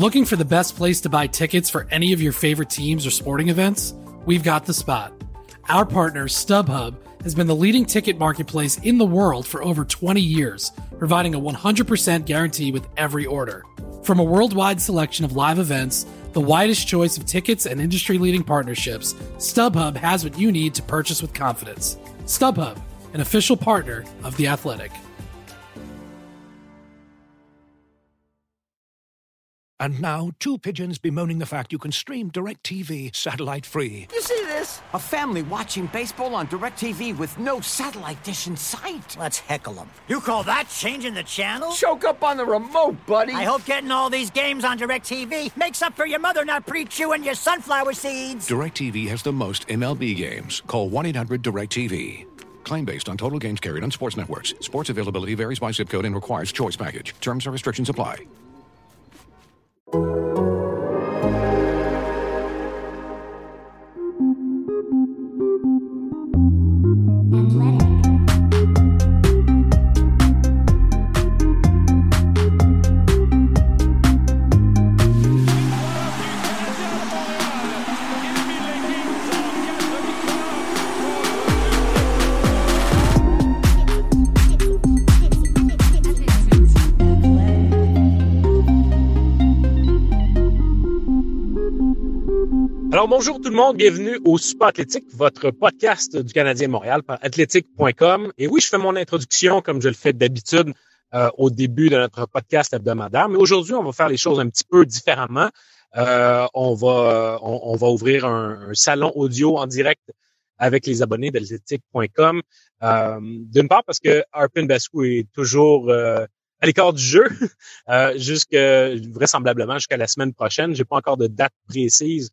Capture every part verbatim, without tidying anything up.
Looking for the best place to buy tickets for any of your favorite teams or sporting events? We've got the spot. Our partner, StubHub, has been the leading ticket marketplace in the world for over twenty years, providing a one hundred percent guarantee with every order. From a worldwide selection of live events, the widest choice of tickets and industry-leading partnerships, StubHub has what you need to purchase with confidence. StubHub, an official partner of The Athletic. And now, two pigeons bemoaning the fact you can stream DirecTV satellite-free. You see this? A family watching baseball on DirecTV with no satellite dish in sight. Let's heckle them. You call that changing the channel? Choke up on the remote, buddy. I hope getting all these games on DirecTV makes up for your mother not pre-chewing your sunflower seeds. DirecTV has the most M L B games. Call one eight hundred direct T V. Claim based on total games carried on sports networks. Sports availability varies by zip code and requires choice package. Terms and restrictions apply. Alors, bonjour tout le monde, bienvenue au Super Athlétique, votre podcast du Canadien Montréal par athlétique point com. Et oui, je fais mon introduction comme je le fais d'habitude euh, au début de notre podcast hebdomadaire. Mais aujourd'hui, on va faire les choses un petit peu différemment. Euh, on va on, on va ouvrir un, un salon audio en direct avec les abonnés d'athlétique point com. Euh, d'une part parce que Arpin Basu est toujours euh, à l'écart du jeu, euh, jusque vraisemblablement jusqu'à la semaine prochaine. J'ai pas encore de date précise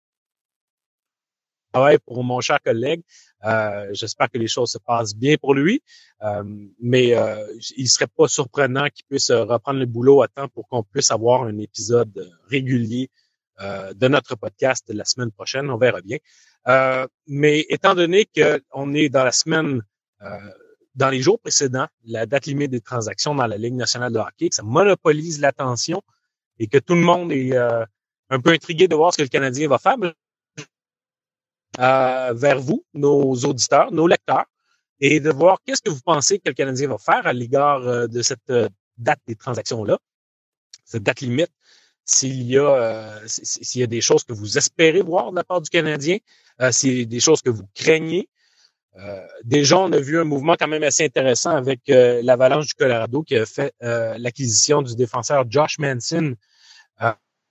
pour mon cher collègue. Euh, j'espère que les choses se passent bien pour lui, euh, mais euh, il serait pas surprenant qu'il puisse reprendre le boulot à temps pour qu'on puisse avoir un épisode régulier euh, de notre podcast la semaine prochaine. On verra bien. Euh, mais étant donné qu'on est dans la semaine, euh, dans les jours précédents, la date limite des transactions dans la Ligue nationale de hockey, que ça monopolise l'attention et que tout le monde est euh, un peu intrigué de voir ce que le Canadien va faire, Euh, vers vous, nos auditeurs, nos lecteurs, et de voir qu'est-ce que vous pensez que le Canadien va faire à l'égard euh, de cette euh, date des transactions-là, cette date limite, s'il y a euh, s'il y a des choses que vous espérez voir de la part du Canadien, euh, s'il y a des choses que vous craignez. Euh, déjà, on a vu un mouvement quand même assez intéressant avec euh, l'Avalanche du Colorado qui a fait euh, l'acquisition du défenseur Josh Manson. Euh,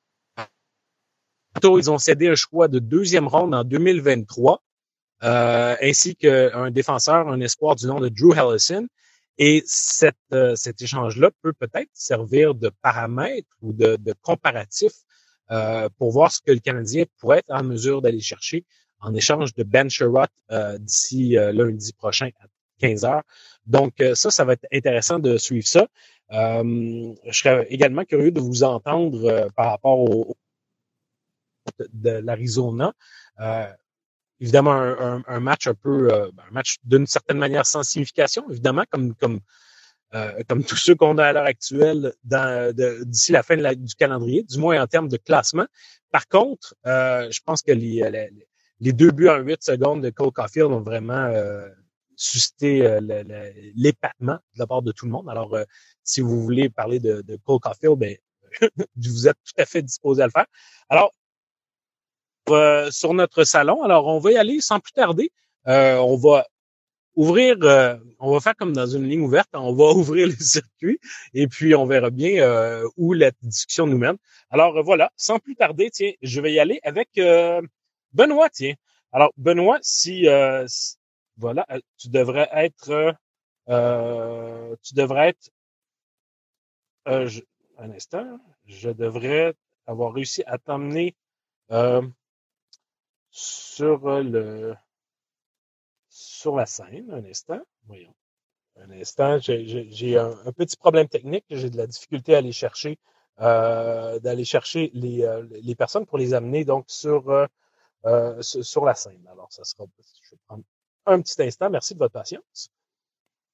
Ils ont cédé un choix de deuxième ronde en deux mille vingt-trois, euh, ainsi qu'un défenseur, un espoir du nom de Drew Helleson. Et cette, euh, cet échange-là peut peut-être servir de paramètre ou de, de comparatif euh, pour voir ce que le Canadien pourrait être en mesure d'aller chercher en échange de Ben Sherratt euh, d'ici euh, lundi prochain à quinze heures. Donc euh, ça, ça va être intéressant de suivre ça. Euh, je serais également curieux de vous entendre euh, par rapport au de l'Arizona. Euh, évidemment, un, un, un match un peu, euh, un match d'une certaine manière sans signification, évidemment, comme comme euh, comme tous ceux qu'on a à l'heure actuelle dans, de, d'ici la fin de la, du calendrier, du moins en termes de classement. Par contre, euh, je pense que les, les, les deux buts en huit secondes de Cole Caulfield ont vraiment euh, suscité euh, le, le, l'épatement de la part de tout le monde. Alors, euh, si vous voulez parler de, de Cole Caulfield, ben, vous êtes tout à fait disposé à le faire. Alors, Euh, sur notre salon. Alors, on va y aller sans plus tarder. Euh, on va ouvrir, euh, on va faire comme dans une ligne ouverte, on va ouvrir le circuit et puis on verra bien euh, où la discussion nous mène. Alors, euh, voilà, sans plus tarder, tiens, je vais y aller avec euh, Benoît, tiens. Alors, Benoît, si, euh, si voilà, tu devrais être, euh, tu devrais être, euh, je, un instant, je devrais avoir réussi à t'emmener euh, sur le sur la scène, un instant, voyons. Un instant, j'ai, j'ai, j'ai un, un petit problème technique, j'ai de la difficulté à aller chercher euh, d'aller chercher les, euh, les personnes pour les amener donc sur euh, sur, sur la scène. Alors, ça sera, je vais prendre un petit instant. Merci de votre patience.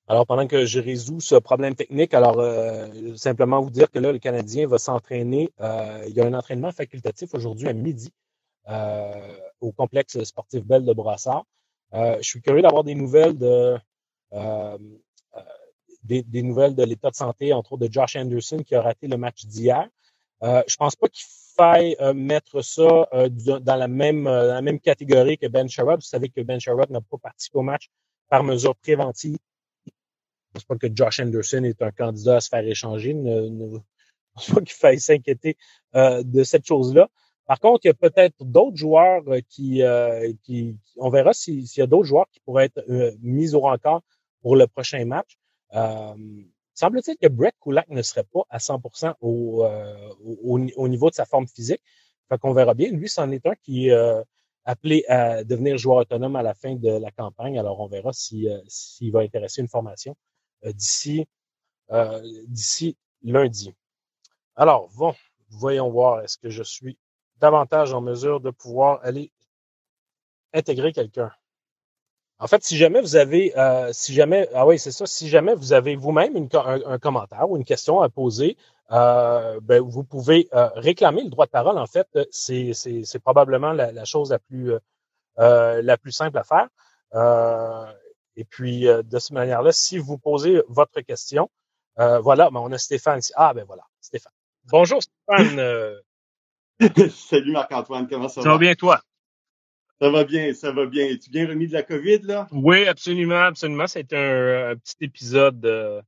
Alors, pendant que je résous ce problème technique, alors euh, simplement vous dire que là, le Canadien va s'entraîner. Euh, il y a un entraînement facultatif aujourd'hui à midi euh, au complexe sportif Belle de Brassard. Euh, je suis curieux d'avoir des nouvelles de euh, euh, des, des nouvelles de l'état de santé, entre autres de Josh Anderson qui a raté le match d'hier. Euh, je pense pas qu'il faille euh, mettre ça euh, dans la même euh, dans la même catégorie que Ben Sherrod. Vous savez que Ben Sherrod n'a pas participé au match par mesure préventive. Je pense pas que Josh Anderson est un candidat à se faire échanger. Ne, ne pense pas qu'il faille s'inquiéter euh, de cette chose-là. Par contre, il y a peut-être d'autres joueurs qui, euh, qui, on verra s'il si y a d'autres joueurs qui pourraient être euh, mis au rencard pour le prochain match. Euh, semble-t-il que Brett Kulak ne serait pas à cent pour cent au, euh, au, au niveau de sa forme physique. Fait qu'on verra bien. Lui, c'en est un qui est euh, appelé à devenir joueur autonome à la fin de la campagne. Alors, on verra si, euh, s'il va intéresser une formation euh, d'ici, euh, d'ici lundi. Alors, bon, voyons voir, est-ce que je suis davantage en mesure de pouvoir aller intégrer quelqu'un. En fait, si jamais vous avez, euh, si jamais, ah oui, c'est ça, si jamais vous avez vous-même une, un, un commentaire ou une question à poser, euh, ben, vous pouvez euh, réclamer le droit de parole. En fait, c'est, c'est, c'est probablement la, la chose la plus, euh, la plus simple à faire. Euh, et puis, euh, de cette manière-là, si vous posez votre question, euh, voilà, ben, on a Stéphane ici. Ah, ben voilà, Stéphane. Bonjour Stéphane. Euh... Salut Marc-Antoine, comment ça, ça va? Ça va bien, toi? Ça va bien, ça va bien. Es-tu bien remis de la COVID, là? Oui, absolument, absolument. C'est un, un petit épisode euh,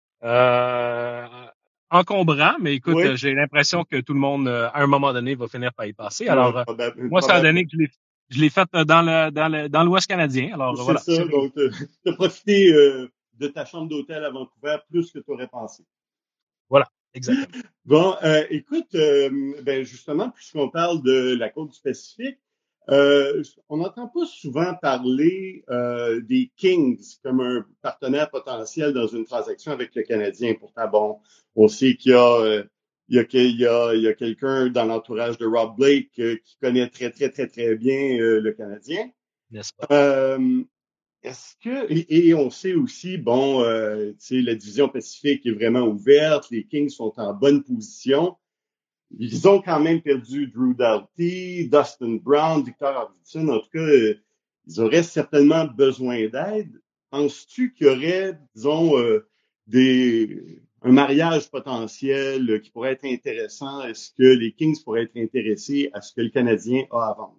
euh, encombrant, mais écoute, oui. J'ai l'impression que tout le monde, à un moment donné, va finir par y passer. Alors, ouais, probable, moi, probable. Ça a donné que je l'ai, je l'ai fait dans le dans le dans l'Ouest canadien. Alors, c'est voilà. Ça, c'est ça, donc tu as profité euh, de ta chambre d'hôtel à Vancouver plus que tu aurais pensé. Voilà. Exactement. Bon, euh, écoute, euh, ben justement, puisqu'on parle de la côte du Pacifique, euh, on n'entend pas souvent parler euh, des Kings comme un partenaire potentiel dans une transaction avec le Canadien. Pourtant, bon, on sait qu'il y a, euh, il y a, il y a, il y a quelqu'un dans l'entourage de Rob Blake euh, qui connaît très, très, très, très bien euh, le Canadien. N'est-ce pas? Euh, Est-ce que et, et on sait aussi, bon, euh, tu sais, la division Pacifique est vraiment ouverte, les Kings sont en bonne position. Ils ont quand même perdu Drew Doughty, Dustin Brown, Victor Arvidsson. En tout cas, euh, ils auraient certainement besoin d'aide. Penses-tu qu'il y aurait, disons, euh, des un mariage potentiel euh, qui pourrait être intéressant? Est-ce que les Kings pourraient être intéressés à ce que le Canadien a à vendre?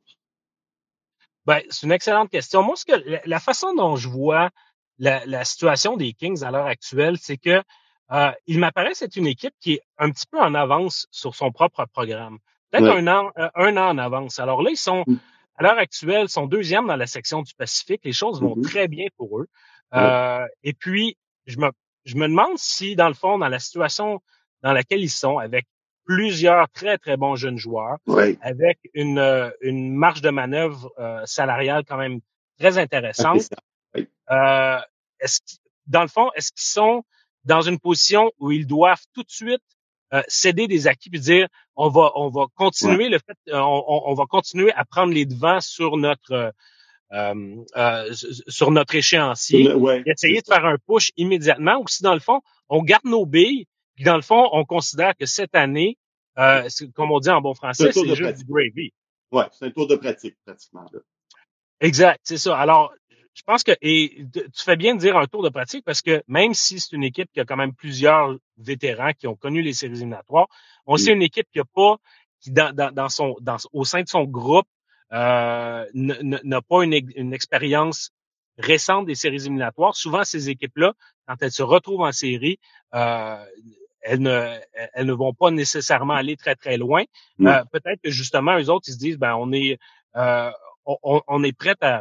Ben, c'est une excellente question. Moi, ce que la, la façon dont je vois la, la situation des Kings à l'heure actuelle, c'est que euh, il m'apparaît que c'est une équipe qui est un petit peu en avance sur son propre programme. Peut-être ouais. un an, euh, un an en avance. Alors là, ils sont, mm. à l'heure actuelle, ils sont deuxième dans la section du Pacifique. Les choses vont mm-hmm. très bien pour eux. Ouais. Euh, et puis, je me, je me demande si, dans le fond, dans la situation dans laquelle ils sont, avec plusieurs très, très bons jeunes joueurs, oui. avec une, euh, une marge de manœuvre euh, salariale quand même très intéressante. Oui. Euh, est-ce dans le fond, est-ce qu'ils sont dans une position où ils doivent tout de suite euh, céder des acquis et dire on va on va continuer ouais. le fait euh, on, on va continuer à prendre les devants sur notre euh, euh, sur notre échéancier, ouais, et essayer de faire un push immédiatement, ou si dans le fond on garde nos billes, puis dans le fond on considère que cette année, euh, comme on dit en bon français, c'est, c'est juste pratique. Du gravy. Ouais, c'est un tour de pratique pratiquement là. Exact, c'est ça. Alors, je pense que et tu fais bien de dire un tour de pratique parce que même si c'est une équipe qui a quand même plusieurs vétérans qui ont connu les séries éliminatoires, on mmh. sait une équipe qui a pas qui dans, dans, dans son dans au sein de son groupe euh, n'a pas une, une expérience récente des séries éliminatoires. Souvent, ces équipes-là, quand elles se retrouvent en série, euh, elles ne elles ne vont pas nécessairement aller très très loin. Mmh. Euh, peut-être que justement, eux autres, ils se disent ben on est euh, on, on est prêt à,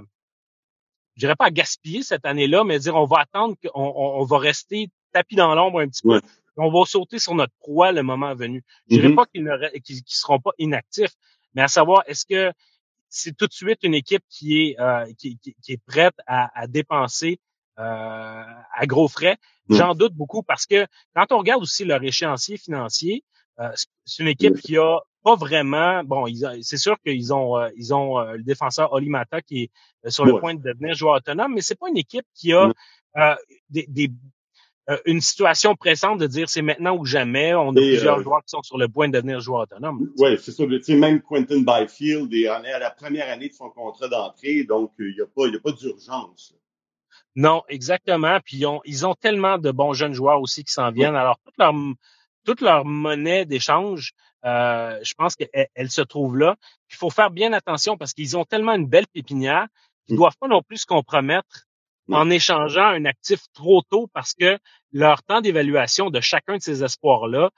je dirais pas à gaspiller cette année-là, mais dire on va attendre qu'on on, on va rester tapis dans l'ombre un petit peu. Ouais. On va sauter sur notre proie le moment venu. Je dirais mm-hmm. pas qu'ils ne qu'ils, qu'ils seront pas inactifs, mais à savoir est-ce que c'est tout de suite une équipe qui est euh, qui, qui, qui est prête à, à dépenser euh, à gros frais. Mm. J'en doute beaucoup parce que quand on regarde aussi leur échéancier financier, euh, c'est une équipe qui a pas vraiment, bon, ils, c'est sûr qu'ils ont, euh, ils ont euh, le défenseur Oli Mata qui est euh, sur le Ouais. point de devenir joueur autonome, mais c'est pas une équipe qui a euh, des, des euh, une situation pressante de dire c'est maintenant ou jamais. On a Et, plusieurs euh, joueurs qui sont sur le point de devenir joueurs autonomes. Oui, c'est ça. Tu sais, même Quentin Byfield est en est à la première année de son contrat d'entrée, donc il n'y a pas, il y a pas d'urgence. Non, exactement. Puis ils ont, ils ont tellement de bons jeunes joueurs aussi qui s'en viennent. Oui. Alors toute leur toute leur monnaie d'échange, euh, je pense qu'elle elle se trouve là. Il faut faire bien attention parce qu'ils ont tellement une belle pépinière qu'ils Mm. doivent pas non plus se compromettre Non. en échangeant un actif trop tôt parce que leur temps d'évaluation de chacun de ces espoirs-là,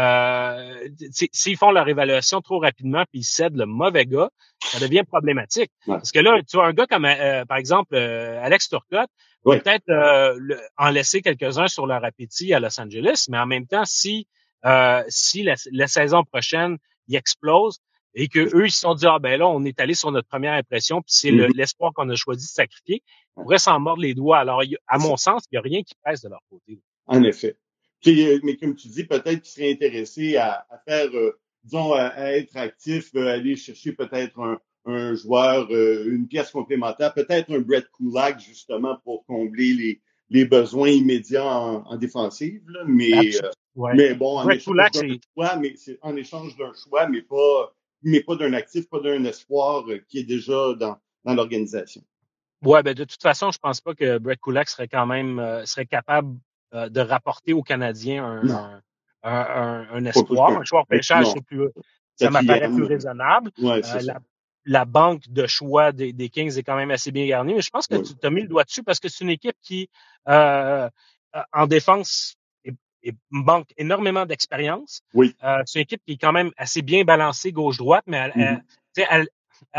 euh, s'ils font leur évaluation trop rapidement puis ils cèdent le mauvais gars, ça devient problématique. Ouais. Parce que là, tu vois, un gars comme, euh, par exemple, euh, Alex Turcotte, Oui. peut-être euh, le, en laisser quelques-uns sur leur appétit à Los Angeles, mais en même temps, si euh, si la, la saison prochaine, il explose et que eux ils se sont dit ah ben là on est allé sur notre première impression puis c'est le, Mm-hmm. l'espoir qu'on a choisi de sacrifier, on pourrait s'en mordre les doigts. Alors il, à mon sens, il y a rien qui pèse de leur côté. En effet. Puis, mais comme tu dis, peut-être qu'ils seraient intéressés à, à faire, euh, disons, à, à être actifs, euh, aller chercher peut-être un, un joueur, euh, une pièce complémentaire, peut-être un Brett Kulak justement pour combler les les besoins immédiats en, en défensive, là, mais euh, Ouais. mais bon, en Brett échange Kulak, d'un c'est choix, mais c'est en échange d'un choix, mais pas mais pas d'un actif, pas d'un espoir euh, qui est déjà dans dans l'organisation. ouais, ben de toute façon, je pense pas que Brett Kulak serait quand même euh, serait capable euh, de rapporter aux Canadiens un Non. un, un, un, un Pas espoir, plus un choix au qu'un. pêchage, Non. c'est plus ça m'apparaît plus raisonnable. Ouais, c'est Euh, ça. la, la banque de choix des, des Kings est quand même assez bien garnie, mais je pense que Oui. tu as mis le doigt dessus parce que c'est une équipe qui, euh, en défense, est, est, manque énormément d'expérience. Oui. Euh, c'est une équipe qui est quand même assez bien balancée gauche-droite, mais elle, Mm-hmm. elle, elle,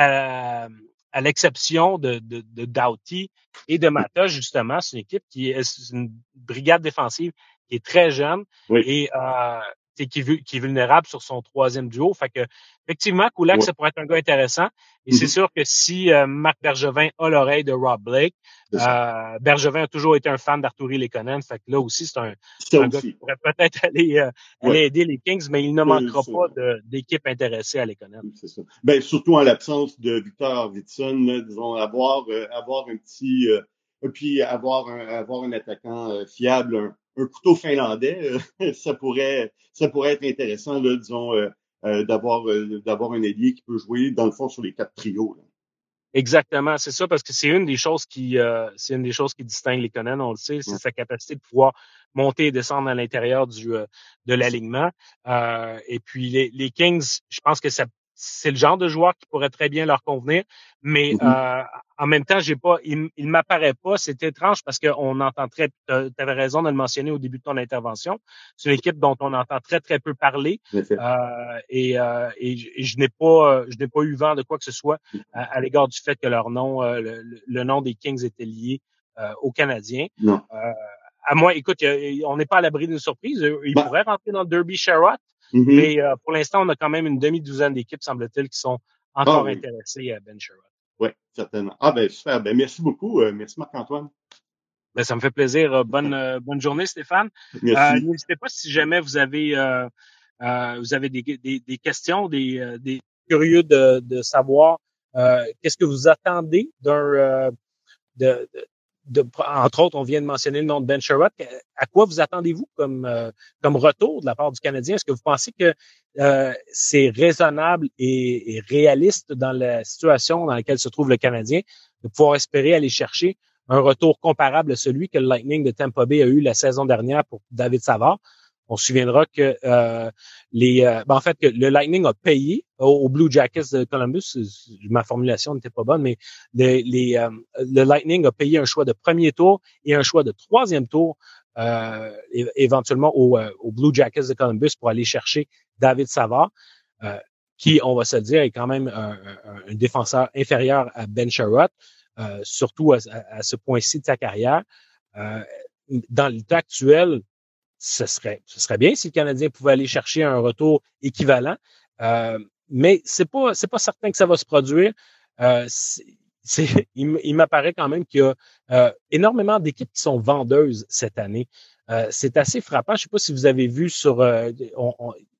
elle, à l'exception de, de, de Doughty et de Mata, justement, c'est une équipe qui est, c'est une brigade défensive qui est très jeune Oui. et euh, qui, est, qui est vulnérable sur son troisième duo. Fait que, effectivement, Kulak, Oui. ça pourrait être un gars intéressant. Et Mm-hmm. c'est sûr que si euh, Marc Bergevin a l'oreille de Rob Blake, euh, Bergevin a toujours été un fan d'Arturi Lekonen. Fait que là aussi, c'est un, Ça un aussi. gars qui pourrait peut-être aller, euh, Oui. aller aider les Kings, mais il ne manquera c'est, pas de, d'équipe intéressée à Lekonen. C'est ça. Ben, surtout en l'absence de Victor Arvidsson, là, disons, avoir, euh, avoir un petit, euh, puis avoir un, avoir un attaquant euh, fiable, un, un couteau finlandais, euh, ça pourrait, ça pourrait être intéressant, là, disons, euh, euh, d'avoir, euh, d'avoir un ailier qui peut jouer, dans le fond, sur les quatre trios, là. Exactement, c'est ça, parce que c'est une des choses qui, euh, c'est une des choses qui distingue les Conan, on le sait, c'est Ouais. sa capacité de pouvoir monter et descendre à l'intérieur du euh, de l'alignement. Euh, et puis les, les Kings, je pense que ça, c'est le genre de joueur qui pourrait très bien leur convenir, mais Mm-hmm. euh, en même temps, j'ai pas, il, il m'apparaît pas, c'est étrange parce qu'on entend très, tu avais raison de le mentionner au début de ton intervention, c'est une équipe dont on entend très très peu parler, euh, et, euh, et, et je n'ai pas, je n'ai pas eu vent de quoi que ce soit à, à l'égard du fait que leur nom, euh, le, le nom des Kings était lié euh, aux Canadiens. Non. Euh, à moi, écoute, y a, on n'est pas à l'abri d'une surprise. Ils Ben, pourraient rentrer dans le Derby Sherrod, mm-hmm. mais euh, pour l'instant, on a quand même une demi-douzaine d'équipes, semble-t-il, qui sont encore ah, oui. intéressées à Ben Sherrod. Oui, certainement. Ah ben super. Ben merci beaucoup. Euh, merci Marc-Antoine. Ben, ça me fait plaisir. Bonne euh, bonne journée, Stéphane. Merci. Euh, n'hésitez pas si jamais vous avez euh, euh, vous avez des, des, des questions, des, euh, des curieux de, de savoir euh, qu'est-ce que vous attendez d'un euh, de, de De, entre autres, on vient de mentionner le nom de Ben Sherrod. À quoi vous attendez-vous comme euh, comme retour de la part du Canadien? Est-ce que vous pensez que euh, c'est raisonnable et, et réaliste dans la situation dans laquelle se trouve le Canadien de pouvoir espérer aller chercher un retour comparable à celui que le Lightning de Tampa Bay a eu la saison dernière pour David Savard? On se souviendra que euh, les, euh, ben en fait que le Lightning a payé aux Blue Jackets de Columbus. Ma formulation n'était pas bonne, mais les, les, euh, le Lightning a payé un choix de premier tour et un choix de troisième tour euh, éventuellement aux, aux Blue Jackets de Columbus pour aller chercher David Savard, euh, qui, on va se le dire, est quand même un, un, un défenseur inférieur à Ben Sherrod, euh, surtout à, à, à ce point-ci de sa carrière. Euh, dans l'état actuel, ce serait, ce serait bien si le Canadien pouvait aller chercher un retour équivalent, euh, mais c'est pas, c'est pas certain que ça va se produire. Euh, c'est, c'est, il, il m'apparaît quand même qu'il y a euh, énormément d'équipes qui sont vendeuses cette année. Euh, c'est assez frappant. Je sais pas si vous avez vu sur, euh, on, on,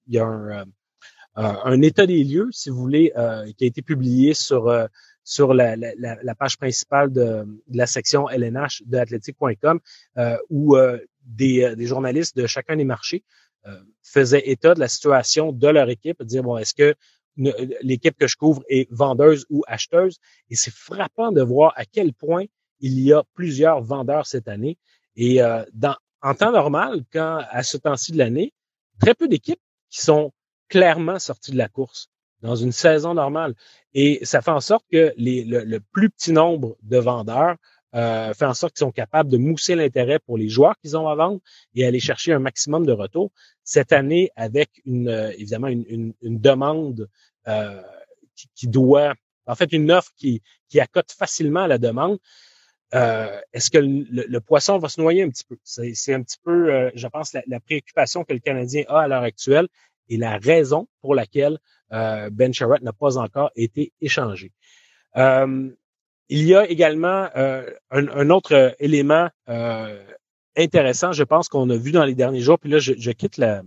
il y a un, un, un état des lieux, si vous voulez, euh, qui a été publié sur euh, sur la, la, la page principale de, de la section L N H de athletic point com, euh, où euh, des, des journalistes de chacun des marchés euh, faisaient état de la situation de leur équipe, dire bon, est-ce que une, l'équipe que je couvre est vendeuse ou acheteuse? Et c'est frappant de voir à quel point il y a plusieurs vendeurs cette année. Et euh, dans, en temps normal, quand à ce temps-ci de l'année, très peu d'équipes qui sont clairement sorties de la course dans une saison normale. Et ça fait en sorte que les, le, le plus petit nombre de vendeurs euh, fait en sorte qu'ils sont capables de mousser l'intérêt pour les joueurs qu'ils ont à vendre et aller chercher un maximum de retour. Cette année, avec une euh, évidemment une, une, une demande euh, qui, qui doit, en fait, une offre qui, qui accote facilement à la demande, euh, est-ce que le, le poisson va se noyer un petit peu? C'est, c'est un petit peu, euh, je pense, la, la préoccupation que le Canadien a à l'heure actuelle et la raison pour laquelle euh, Ben Sherratt n'a pas encore été échangé. Euh, il y a également euh, un, un autre élément euh, intéressant, je pense, qu'on a vu dans les derniers jours, puis là, je, je quitte la,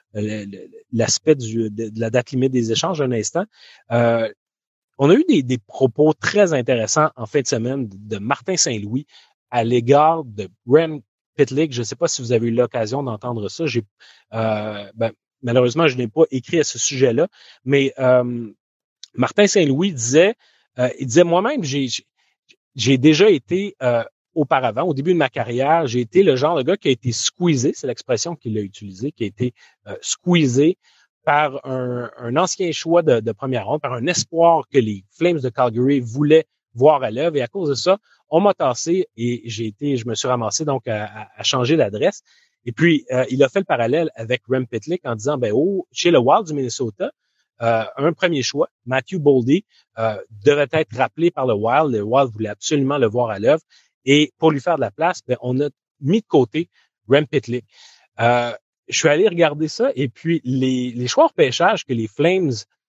l'aspect du, de, de la date limite des échanges un instant. Euh, on a eu des, des propos très intéressants en fin de semaine de, de Martin Saint-Louis à l'égard de Rem Pitlick. Je ne sais pas si vous avez eu l'occasion d'entendre ça. J'ai, euh, ben, malheureusement, je n'ai pas écrit à ce sujet-là, mais euh, Martin Saint-Louis disait, euh, il disait moi-même, j'ai, j'ai déjà été euh, auparavant, au début de ma carrière, j'ai été le genre de gars qui a été squeezé, c'est l'expression qu'il a utilisée, qui a été euh, squeezé par un, un ancien choix de, de première ronde, par un espoir que les Flames de Calgary voulaient voir à l'œuvre. Et à cause de ça, on m'a tassé et j'ai été, je me suis ramassé donc à, à changer d'adresse. Et puis, euh, il a fait le parallèle avec Rem Pitlick en disant, ben, oh, chez le Wild du Minnesota, euh, un premier choix, Matthew Boldy, euh, devait être rappelé par le Wild. Le Wild voulait absolument le voir à l'œuvre. Et pour lui faire de la place, ben, on a mis de côté Rem Pitlick. Euh, je suis allé regarder ça et puis les, les choix repêchage que les Flames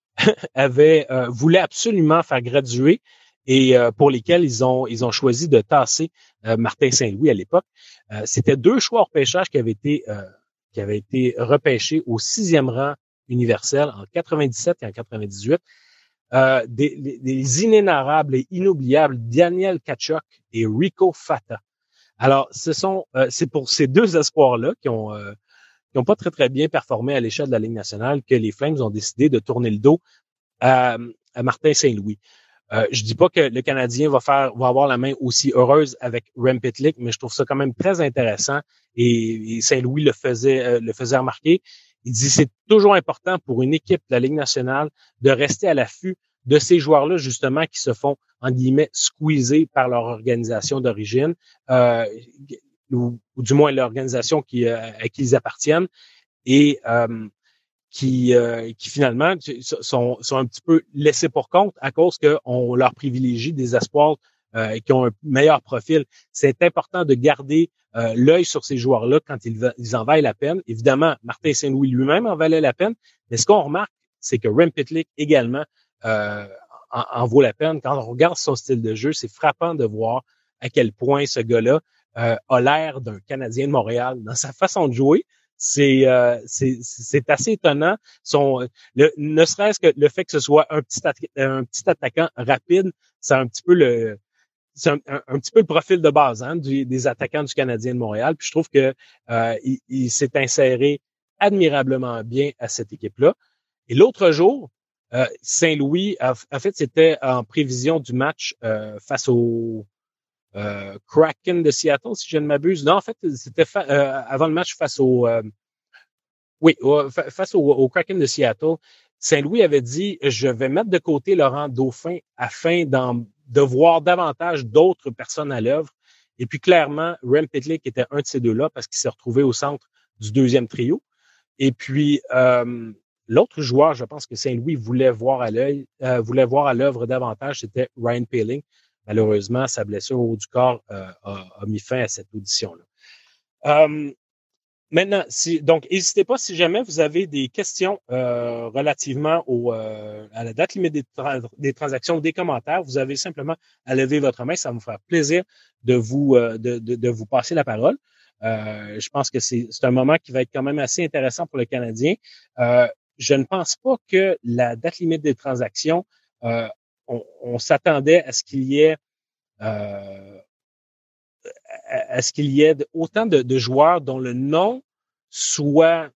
avaient euh, voulaient absolument faire graduer et euh, pour lesquels ils ont ils ont choisi de tasser euh, Martin Saint-Louis à l'époque. Euh, c'était deux choix repêchage qui avaient été euh, qui avaient été repêchés au sixième rang universel en quatre-vingt-dix-sept et en quatre-vingt-dix-huit. Euh, des, des, des inénarrables et inoubliables Daniel Tkachuk et Rico Fata. Alors, ce sont euh, c'est pour ces deux espoirs-là qui ont euh, qui n'ont pas très, très bien performé à l'échelle de la Ligue nationale que les Flames ont décidé de tourner le dos à, à Martin Saint-Louis. Euh, je dis pas que le Canadien va faire va avoir la main aussi heureuse avec Rem Pitlick, mais je trouve ça quand même très intéressant et, et Saint-Louis le faisait euh, le faisait remarquer. Il dit c'est toujours important pour une équipe de la Ligue nationale de rester à l'affût de ces joueurs-là, justement, qui se font, en guillemets, squeezer par leur organisation d'origine, euh, ou, ou du moins l'organisation qui, euh, à qui ils appartiennent, et euh, qui, euh, qui finalement sont, sont un petit peu laissés pour compte à cause qu'on leur privilégie des espoirs euh, qui ont un meilleur profil. C'est important de garder euh, l'œil sur ces joueurs-là quand ils, ils en valent la peine. Évidemment, Martin Saint-Louis lui-même en valait la peine, mais ce qu'on remarque, c'est que Rem Pitlick également euh, en, en vaut la peine. Quand on regarde son style de jeu, c'est frappant de voir à quel point ce gars-là euh, a l'air d'un Canadien de Montréal dans sa façon de jouer. C'est, euh, c'est, c'est assez étonnant. Son, le, ne serait-ce que le fait que ce soit un petit, un petit attaquant rapide, c'est un petit peu le, c'est un, un, un petit peu le profil de base hein, du, des attaquants du Canadien de Montréal. Puis je trouve que euh, il, il s'est inséré admirablement bien à cette équipe-là. Et l'autre jour, euh, Saint-Louis, a, en fait, c'était en prévision du match euh, face au euh, Kraken de Seattle, si je ne m'abuse. Non, en fait, c'était fa- euh, avant le match face au euh, oui, au, face au, au Kraken de Seattle. Saint-Louis avait dit, je vais mettre de côté Laurent Dauphin afin d'en, de voir davantage d'autres personnes à l'œuvre. Et puis, clairement, Rem Pitlick était un de ces deux-là parce qu'il s'est retrouvé au centre du deuxième trio. Et puis, euh, l'autre joueur, je pense que Saint-Louis voulait voir à l'œil, euh, voulait voir à l'œuvre davantage, c'était Ryan Poehling. Malheureusement, sa blessure au haut du corps euh, a, a mis fin à cette audition-là. Euh, maintenant, si, donc, n'hésitez pas si jamais vous avez des questions euh, relativement au, euh, à la date limite des, tra- des transactions ou des commentaires, vous avez simplement à lever votre main. Ça va me faire plaisir de vous, euh, de, de, de vous passer la parole. Euh, je pense que c'est, c'est un moment qui va être quand même assez intéressant pour le Canadien. Euh, je ne pense pas que la date limite des transactions, euh, on, on s'attendait à ce qu'il y ait euh, à, à ce qu'il y ait autant de, de joueurs dont le nom soit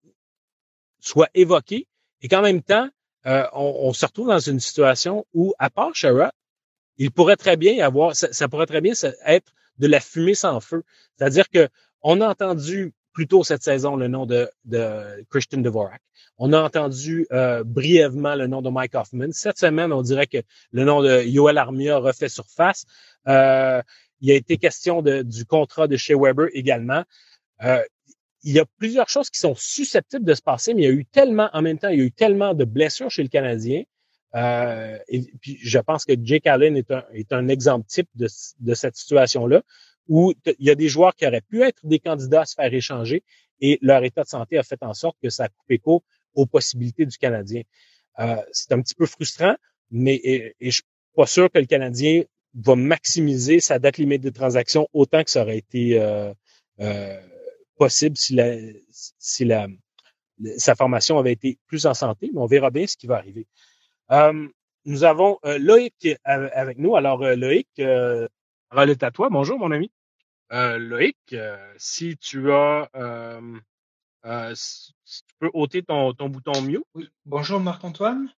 soit évoqué et qu'en même temps, euh, on, on se retrouve dans une situation où, à part Sherrod, il pourrait très bien y avoir, ça, ça pourrait très bien être de la fumée sans feu. C'est-à-dire que on a entendu plus tôt cette saison le nom de, de Christian Dvorak. On a entendu euh, brièvement le nom de Mike Hoffman. Cette semaine, on dirait que le nom de Yoel Armia refait surface. Euh, il a été question de, du contrat de Shea Weber également. Euh, il y a plusieurs choses qui sont susceptibles de se passer, mais il y a eu tellement, en même temps, il y a eu tellement de blessures chez le Canadien. Euh, et puis je pense que Jake Allen est un, est un exemple type de, de cette situation-là, où il y a des joueurs qui auraient pu être des candidats à se faire échanger et leur état de santé a fait en sorte que ça coupe écho aux possibilités du Canadien. Euh, c'est un petit peu frustrant, mais et, et je suis pas sûr que le Canadien va maximiser sa date limite de transaction autant que ça aurait été euh, euh, possible si la, si la, sa formation avait été plus en santé, mais on verra bien ce qui va arriver. Euh, nous avons euh, Loïc avec nous. Alors, euh, Loïc, euh, relais à toi. Bonjour, mon ami. Euh, Loïc, euh, si tu as, euh, euh, si, si tu peux ôter ton, ton bouton mute. Oui. Bonjour Marc-Antoine.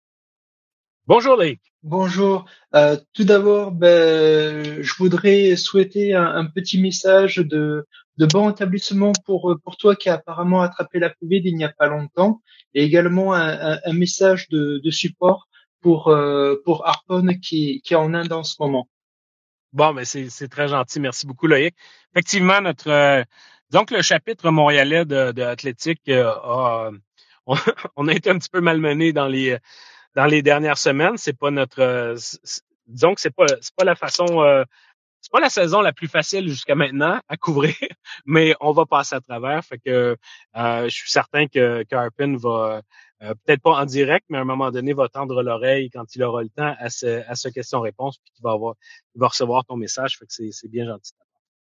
Bonjour Loïc. Bonjour. Euh, tout d'abord, ben, je voudrais souhaiter un, un petit message de, de bon établissement pour pour toi qui a apparemment attrapé la Covid il n'y a pas longtemps, et également un, un, un message de, de support pour euh, pour Harpon qui qui est en Inde en ce moment. Bon, mais c'est c'est très gentil, merci beaucoup Loïc. Effectivement, notre euh, donc le chapitre montréalais de, de Athlétique euh, a on, on a été un petit peu malmené dans les dans les dernières semaines. C'est pas notre euh, disons que c'est pas c'est pas la façon euh, c'est pas la saison la plus facile jusqu'à maintenant à couvrir, mais on va passer à travers. Fait que euh, je suis certain que Harpin va euh, peut-être pas en direct, mais à un moment donné va tendre l'oreille quand il aura le temps à ce à ce question-réponse, puis qu'il va avoir il va recevoir ton message. Fait que c'est c'est bien gentil.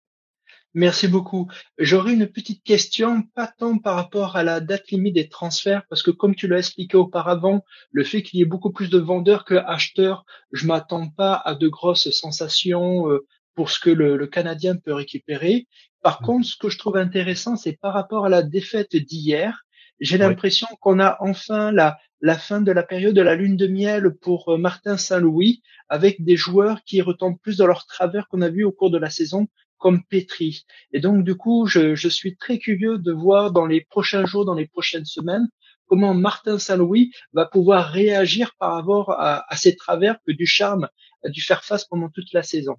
Merci beaucoup. J'aurais une petite question, pas tant par rapport à la date limite des transferts, parce que comme tu l'as expliqué auparavant, le fait qu'il y ait beaucoup plus de vendeurs que acheteurs, je m'attends pas à de grosses sensations euh, pour ce que le, le Canadien peut récupérer. Par contre, ce que je trouve intéressant, c'est par rapport à la défaite d'hier, j'ai Oui. l'impression qu'on a enfin la, la fin de la période de la lune de miel pour Martin Saint-Louis, avec des joueurs qui retombent plus dans leur travers qu'on a vu au cours de la saison, comme Petri. Et donc, du coup, je, je suis très curieux de voir dans les prochains jours, dans les prochaines semaines, comment Martin Saint-Louis va pouvoir réagir par rapport à, à ces travers que Ducharme a dû faire face pendant toute la saison.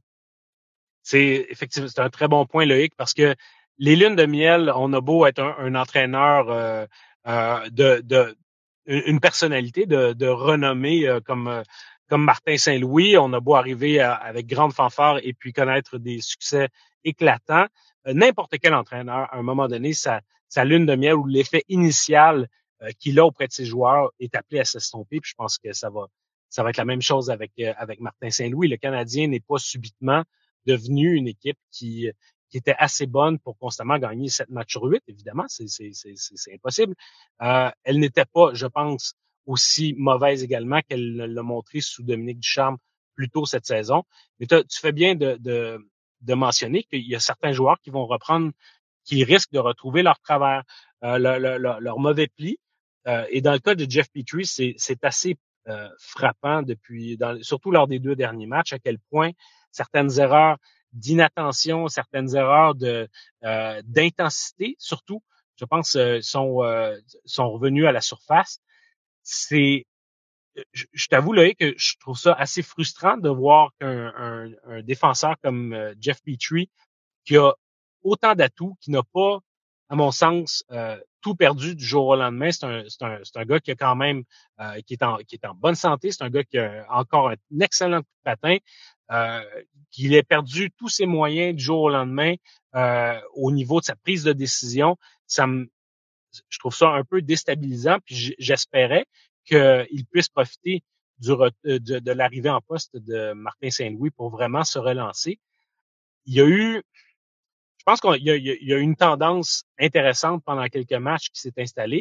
C'est effectivement, c'est un très bon point, Loïc, parce que les lunes de miel, on a beau être un, un entraîneur euh, euh, de, de une personnalité de, de renommée euh, comme euh, comme Martin Saint-Louis, on a beau arriver à, avec grande fanfare et puis connaître des succès éclatants. Euh, n'importe quel entraîneur, à un moment donné, sa, sa lune de miel ou l'effet initial euh, qu'il a auprès de ses joueurs est appelé à s'estomper. Puis je pense que ça va ça va être la même chose avec euh, avec Martin Saint-Louis. Le Canadien n'est pas subitement devenu une équipe qui qui était assez bonne pour constamment gagner sept matchs sur huit, évidemment, c'est c'est c'est c'est impossible. Euh, elle n'était pas, je pense, aussi mauvaise également qu'elle l'a montré sous Dominique Ducharme plus tôt cette saison. Mais tu fais bien de, de, de mentionner qu'il y a certains joueurs qui vont reprendre, qui risquent de retrouver leur travers, euh, leur, leur, leur mauvais pli. Euh, et dans le cas de Jeff Petrie, c'est c'est assez euh, frappant depuis, dans, surtout lors des deux derniers matchs, à quel point certaines erreurs d'inattention, certaines erreurs de euh, d'intensité, surtout, je pense, euh, sont euh, sont revenues à la surface. C'est, je, je t'avoue Loïc que je trouve ça assez frustrant de voir qu'un un, un défenseur comme euh, Jeff Petrie, qui a autant d'atouts, qui n'a pas, à mon sens, euh, tout perdu du jour au lendemain. C'est un, c'est un, c'est un gars qui a quand même, euh, qui est en, qui est en bonne santé. C'est un gars qui a encore un excellent coup de patin. Euh, qu'il ait perdu tous ses moyens du jour au lendemain euh, au niveau de sa prise de décision, ça me, je trouve ça un peu déstabilisant. Puis j'espérais qu'il puisse profiter du de, de l'arrivée en poste de Martin Saint-Louis pour vraiment se relancer. Il y a eu, je pense qu'il y a, il y a une tendance intéressante pendant quelques matchs qui s'est installée.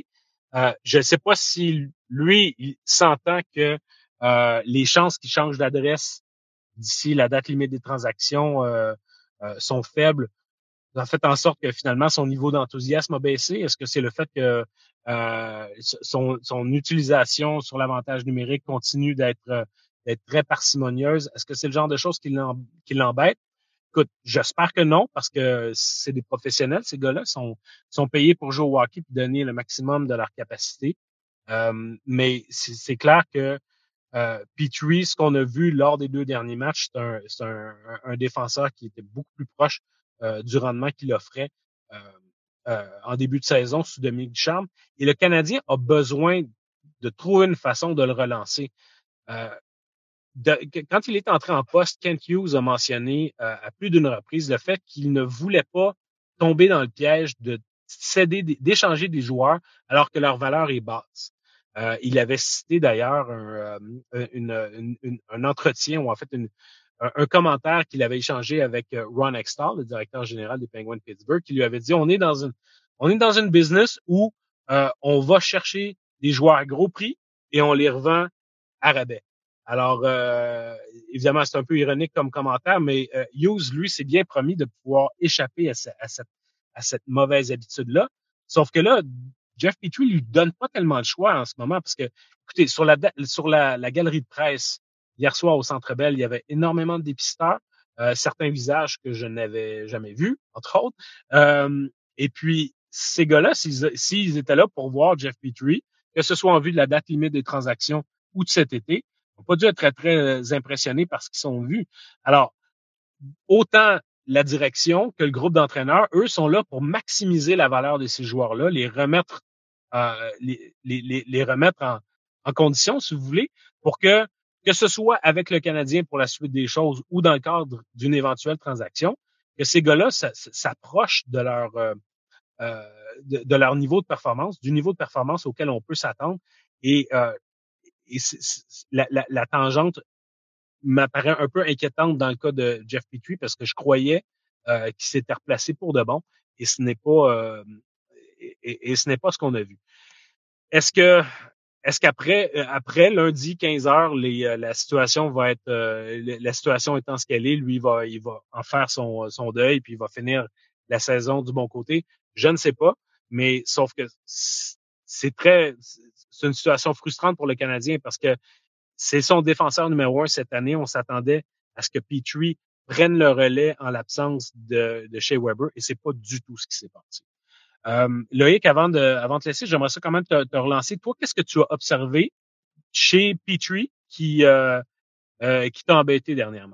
Euh, je ne sais pas si lui, il s'entend que euh, les chances qu'il change d'adresse d'ici la date limite des transactions euh, euh, sont faibles. Ça fait en sorte que finalement son niveau d'enthousiasme a baissé. Est-ce que c'est le fait que euh, son, son utilisation sur l'avantage numérique continue d'être d'être très parcimonieuse? Est-ce que c'est le genre de choses qui l'embête? Écoute, j'espère que non, parce que c'est des professionnels, ces gars-là sont sont payés pour jouer au hockey et donner le maximum de leur capacité. Euh, mais c'est, c'est clair que euh, Petrie, ce qu'on a vu lors des deux derniers matchs, c'est un, c'est un, un défenseur qui était beaucoup plus proche euh, du rendement qu'il offrait euh, euh, en début de saison sous Dominique Ducharme. Et le Canadien a besoin de trouver une façon de le relancer. Euh, de, quand il est entré en poste, Kent Hughes a mentionné euh, à plus d'une reprise le fait qu'il ne voulait pas tomber dans le piège de céder, d'échanger des joueurs alors que leur valeur est basse. Euh, il avait cité d'ailleurs un, une, une, une, un entretien ou en fait une, un, un commentaire qu'il avait échangé avec Ron Extall, le directeur général des Penguins de Pittsburgh, qui lui avait dit on est dans une on est dans une business où euh, on va chercher des joueurs à gros prix et on les revend à rabais. Alors, euh, évidemment, c'est un peu ironique comme commentaire, mais euh, Hughes, lui, s'est bien promis de pouvoir échapper à, ce, à, cette, à cette mauvaise habitude-là. Sauf que là, Jeff Petrie lui donne pas tellement de choix en ce moment parce que, écoutez, sur la sur la, la galerie de presse hier soir au Centre Bell, il y avait énormément de dépisteurs, euh, certains visages que je n'avais jamais vus, entre autres. Euh, et puis, ces gars-là, s'ils, s'ils étaient là pour voir Jeff Petrie, que ce soit en vue de la date limite des transactions ou de cet été, n'ont pas dû être très, très impressionnés par ce qu'ils sont vus. Alors, autant la direction que le groupe d'entraîneurs, eux, sont là pour maximiser la valeur de ces joueurs-là, les remettre Euh, les, les, les remettre en, en condition, si vous voulez, pour que, que ce soit avec le Canadien pour la suite des choses ou dans le cadre d'une éventuelle transaction, que ces gars-là s'approchent de leur, euh, de, de leur niveau de performance, du niveau de performance auquel on peut s'attendre. Et, euh, et c'est, c'est, la, la, la tangente m'apparaît un peu inquiétante dans le cas de Jeff Petrie parce que je croyais euh, qu'il s'était replacé pour de bon et ce n'est pas euh, Et, et, et ce n'est pas ce qu'on a vu. Est-ce que, est-ce qu'après, après lundi quinze heures, les, la situation va être, euh, la situation étant ce qu'elle est, lui il va, il va en faire son, son deuil puis il va finir la saison du bon côté. Je ne sais pas, mais sauf que c'est très, c'est une situation frustrante pour le Canadien parce que c'est son défenseur numéro un cette année. On s'attendait à ce que Petrie prenne le relais en l'absence de, de Shea Weber et c'est pas du tout ce qui s'est passé. Euh, Loïc, avant de, avant de te laisser, j'aimerais ça quand même te, te relancer. Toi, qu'est-ce que tu as observé chez Petrie qui, euh, euh, qui t'a embêté dernièrement?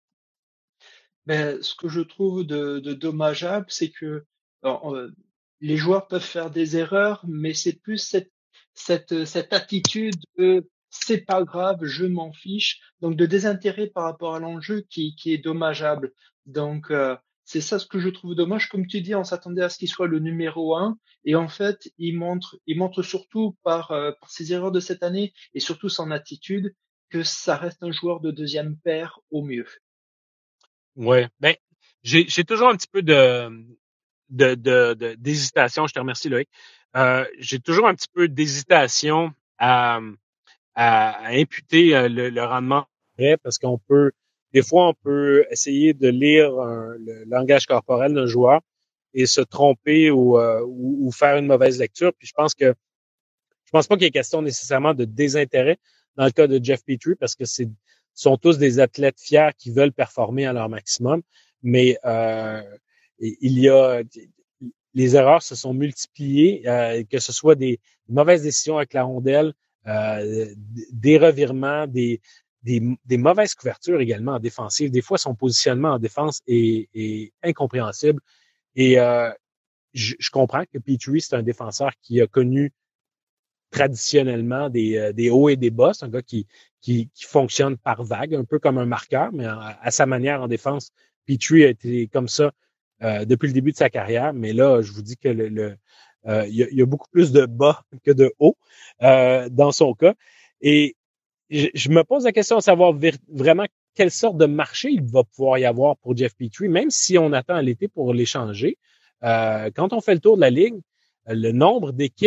Ben, ce que je trouve de, de dommageable, c'est que alors, euh, les joueurs peuvent faire des erreurs, mais c'est plus cette, cette, cette attitude de c'est pas grave, je m'en fiche, donc de désintérêt par rapport à l'enjeu qui, qui est dommageable. Donc, euh, c'est ça ce que je trouve dommage. Comme tu dis, on s'attendait à ce qu'il soit le numéro un. Et en fait, il montre, il montre surtout par, euh, par ses erreurs de cette année et surtout son attitude que ça reste un joueur de deuxième paire au mieux. Ouais. Ben, j'ai, j'ai toujours un petit peu de, de, de, de d'hésitation. Je te remercie, Loïc. Euh, j'ai toujours un petit peu d'hésitation à, à, à imputer le, le rendement parce qu'on peut, des fois, on peut essayer de lire un, le langage corporel d'un joueur et se tromper ou, euh, ou, ou faire une mauvaise lecture. Puis je pense que je pense pas qu'il y ait question nécessairement de désintérêt dans le cas de Jeff Petrie parce que c'est sont tous des athlètes fiers qui veulent performer à leur maximum. Mais euh, il y a les erreurs se sont multipliées, euh, que ce soit des mauvaises décisions avec la rondelle, euh, des revirements, des Des, des mauvaises couvertures également en défensive. Des fois, son positionnement en défense est, est incompréhensible. Et euh, je, je comprends que Petrie, c'est un défenseur qui a connu traditionnellement des, des hauts et des bas. C'est un gars qui, qui, qui fonctionne par vague, un peu comme un marqueur, mais à, à sa manière en défense. Petrie a été comme ça euh, depuis le début de sa carrière. Mais là, je vous dis que le, le euh, il y a, il y a beaucoup plus de bas que de hauts euh, dans son cas. Et je me pose la question de savoir vraiment quelle sorte de marché il va pouvoir y avoir pour Jeff Petrie, même si on attend à l'été pour l'échanger. Euh, quand on fait le tour de la ligue, le nombre d'équipes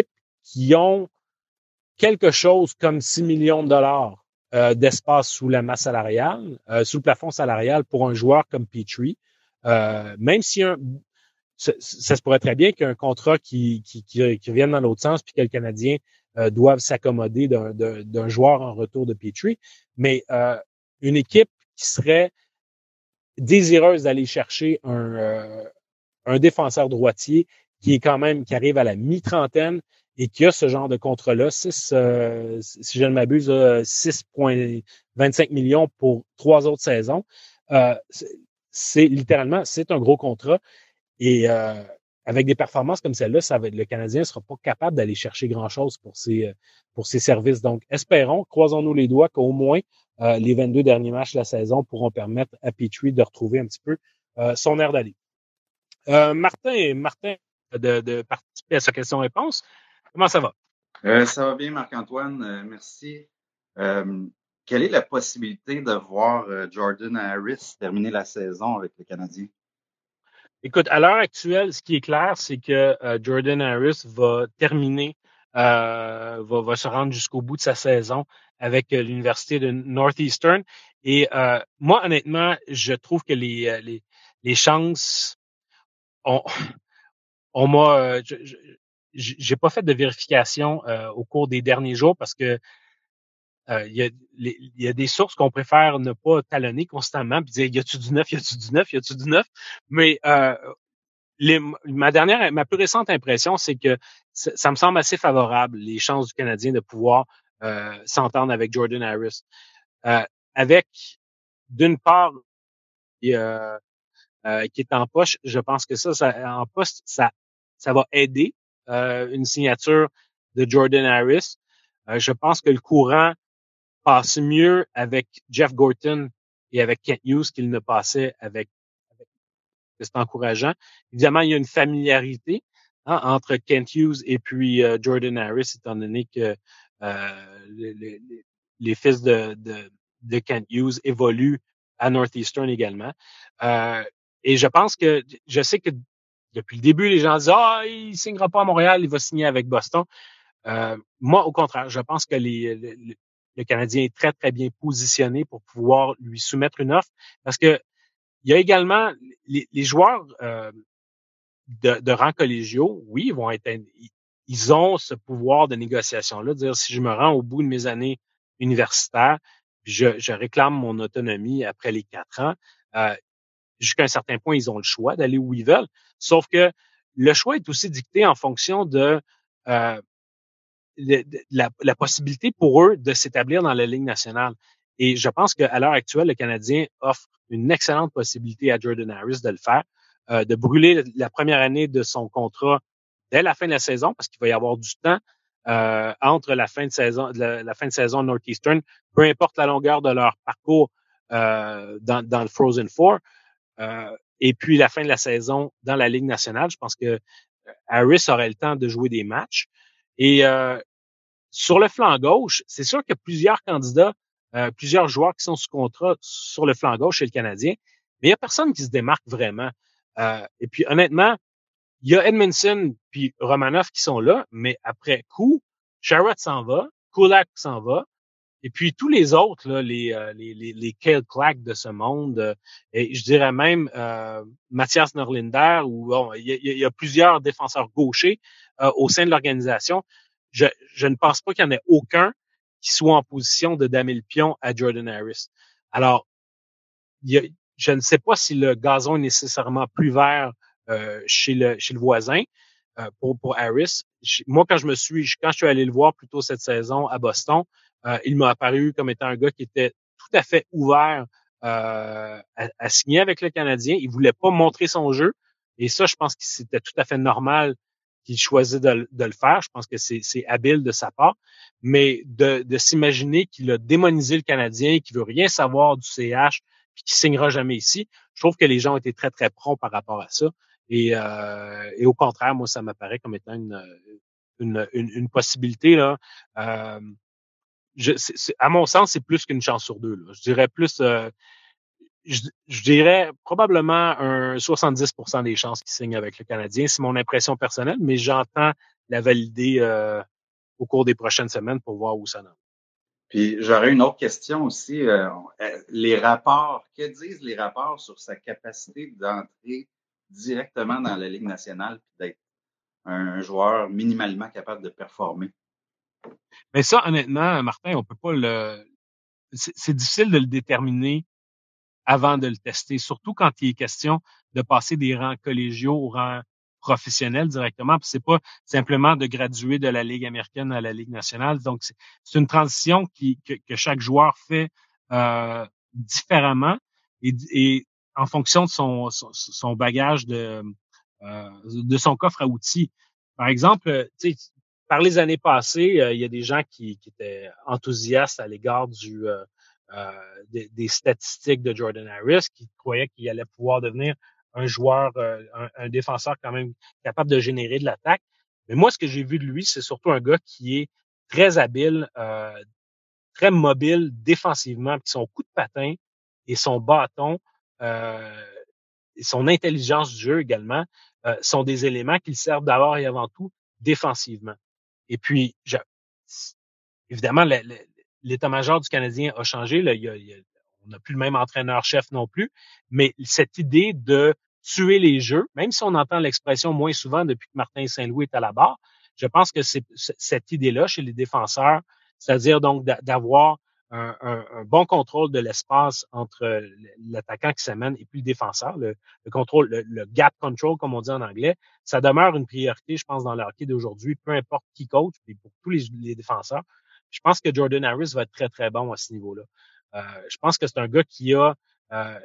qui ont quelque chose comme six millions de dollars euh, d'espace sous la masse salariale, euh, sous le plafond salarial pour un joueur comme Petrie. Euh, même si un, ça, ça se pourrait très bien qu'il y ait un contrat qui, qui, qui, qui vienne dans l'autre sens puis que le Canadien euh, doive s'accommoder d'un, d'un, d'un joueur en retour de Petrie. Mais euh, une équipe qui serait désireuse d'aller chercher un, euh, un défenseur droitier qui est quand même, qui arrive à la mi-trentaine et qui a ce genre de contrat-là, six, euh, si je ne m'abuse, six virgule vingt-cinq millions pour trois autres saisons. Euh, c'est, c'est littéralement, c'est un gros contrat. Et euh, avec des performances comme celle-là, ça va, le Canadien ne sera pas capable d'aller chercher grand-chose pour ses, pour ses services. Donc, espérons, croisons-nous les doigts qu'au moins euh, les vingt-deux derniers matchs de la saison pourront permettre à Petrie de retrouver un petit peu euh, son air d'aller. Euh, Martin, Martin, de, de participer à sa question-réponse. Comment ça va? Euh, ça va bien, Marc-Antoine. Euh, merci. Euh, quelle est la possibilité de voir euh, Jordan Harris terminer la saison avec le Canadien? Écoute, à l'heure actuelle, ce qui est clair, c'est que euh, Jordan Harris va terminer, euh, va, va se rendre jusqu'au bout de sa saison avec euh, l'université de Northeastern. Et euh, moi, honnêtement, je trouve que les les, les chances, on, on m'a, euh, je, je, j'ai pas fait de vérification euh, au cours des derniers jours parce que euh, il y a les, il y a des sources qu'on préfère ne pas talonner constamment puis dire y a-tu du neuf, y a-tu du neuf, y a-tu du neuf, mais euh, Les, ma dernière, ma plus récente impression, c'est que ça, ça me semble assez favorable, les chances du Canadien de pouvoir euh, s'entendre avec Jordan Harris. Euh, avec, d'une part, euh, euh, qui est en poche, je pense que ça, ça en poste, ça, ça va aider euh, une signature de Jordan Harris. Euh, je pense que le courant passe mieux avec Jeff Gorton et avec Kent Hughes qu'il ne passait avec c'est encourageant. Évidemment, il y a une familiarité hein, entre Kent Hughes et puis euh, Jordan Harris, étant donné que euh, les, les, les fils de, de, de Kent Hughes évoluent à Northeastern également. Euh, et je pense que, je sais que depuis le début, les gens disent « Ah, il ne signera pas à Montréal, il va signer avec Boston. Euh, » Moi, au contraire, je pense que les, les, le Canadien est très, très bien positionné pour pouvoir lui soumettre une offre parce que il y a également les, les joueurs euh, de, de rang collégiaux, oui, ils vont être, ils ont ce pouvoir de négociation-là, de dire si je me rends au bout de mes années universitaires, je, je réclame mon autonomie après les quatre ans, euh, jusqu'à un certain point, ils ont le choix d'aller où ils veulent. Sauf que le choix est aussi dicté en fonction de, euh, de, de la, la possibilité pour eux de s'établir dans la Ligue nationale. Et je pense qu'à l'heure actuelle, le Canadien offre une excellente possibilité à Jordan Harris de le faire, euh, de brûler la première année de son contrat dès la fin de la saison, parce qu'il va y avoir du temps euh, entre la fin de saison, la, la fin de saison Northeastern, peu importe la longueur de leur parcours euh, dans, dans le Frozen Four, euh, et puis la fin de la saison dans la Ligue nationale. Je pense que Harris aurait le temps de jouer des matchs. Et euh, sur le flanc gauche, c'est sûr qu'il y a plusieurs candidats, euh, plusieurs joueurs qui sont sous contrat sur le flanc gauche chez le Canadien, mais il n'y a personne qui se démarque vraiment. Euh, et puis honnêtement, il y a Edmondson puis Romanov qui sont là, mais après coup, Sherratt s'en va, Kulak s'en va, et puis tous les autres, là, les, euh, les, les, les Cale Clack de ce monde, euh, et je dirais même euh, Mathias Norlinder, ou bon, il y a, il y a plusieurs défenseurs gauchers euh, au sein de l'organisation. Je, je ne pense pas qu'il n'y en ait aucun qui soit en position de damer le pion à Jordan Harris. Alors, il y a, je ne sais pas si le gazon est nécessairement plus vert euh, chez le chez le voisin euh, pour pour Harris. Je, moi, quand je me suis quand je suis allé le voir plus tôt cette saison à Boston, euh, il m'a apparu comme étant un gars qui était tout à fait ouvert euh, à, à signer avec le Canadien. Il voulait pas montrer son jeu, et ça, je pense que c'était tout à fait normal qu'il choisit de, de le faire. Je pense que c'est, c'est habile de sa part. Mais de, de s'imaginer qu'il a démonisé le Canadien, qu'il veut rien savoir du C H, puis qu'il signera jamais ici, je trouve que les gens ont été très, très prompts par rapport à ça. Et, euh, et au contraire, moi, ça m'apparaît comme étant une, une, une, une possibilité, là. Euh, je, c'est, c'est, à mon sens, c'est plus qu'une chance sur deux, là. Je dirais plus... Euh, Je, je dirais probablement un soixante-dix pour cent des chances qu'il signe avec le Canadien. C'est mon impression personnelle, mais j'entends la valider euh, au cours des prochaines semaines pour voir où ça en est. Puis j'aurais une autre question aussi. Euh, les rapports, que disent les rapports sur sa capacité d'entrer directement dans la Ligue nationale et d'être un joueur minimalement capable de performer? Mais ça, honnêtement, Martin, on peut pas le... C'est, c'est difficile de le déterminer avant de le tester, surtout quand il est question de passer des rangs collégiaux aux rangs professionnels directement. Puis c'est pas simplement de graduer de la Ligue américaine à la Ligue nationale. Donc, c'est, c'est une transition qui, que, que chaque joueur fait euh, différemment et, et en fonction de son, son, son bagage de, euh, de son coffre à outils. Par exemple, tu sais, par les années passées, euh, il y a des gens qui, qui étaient enthousiastes à l'égard du euh, euh, des, des statistiques de Jordan Harris, qui croyaient qu'il allait pouvoir devenir un joueur, euh, un, un défenseur quand même capable de générer de l'attaque. Mais moi, ce que j'ai vu de lui, c'est surtout un gars qui est très habile, euh, très mobile défensivement, puis son coup de patin et son bâton, euh, et son intelligence du jeu également, euh, sont des éléments qui le servent d'abord et avant tout défensivement. Et puis, je, évidemment, le, le, l'état-major du Canadien a changé. Là, il y a, il y a, on n'a plus le même entraîneur-chef non plus. Mais cette idée de tuer les jeux, même si on entend l'expression moins souvent depuis que Martin Saint-Louis est à la barre, je pense que c'est cette idée-là chez les défenseurs, c'est-à-dire donc d'avoir un, un, un bon contrôle de l'espace entre l'attaquant qui s'amène et puis le défenseur, le, le contrôle, le, le gap control, comme on dit en anglais, ça demeure une priorité, je pense, dans le hockey d'aujourd'hui, peu importe qui coach, et pour tous les, les défenseurs. Je pense que Jordan Harris va être très, très bon à ce niveau-là. Euh, je pense que c'est un gars qui a, euh,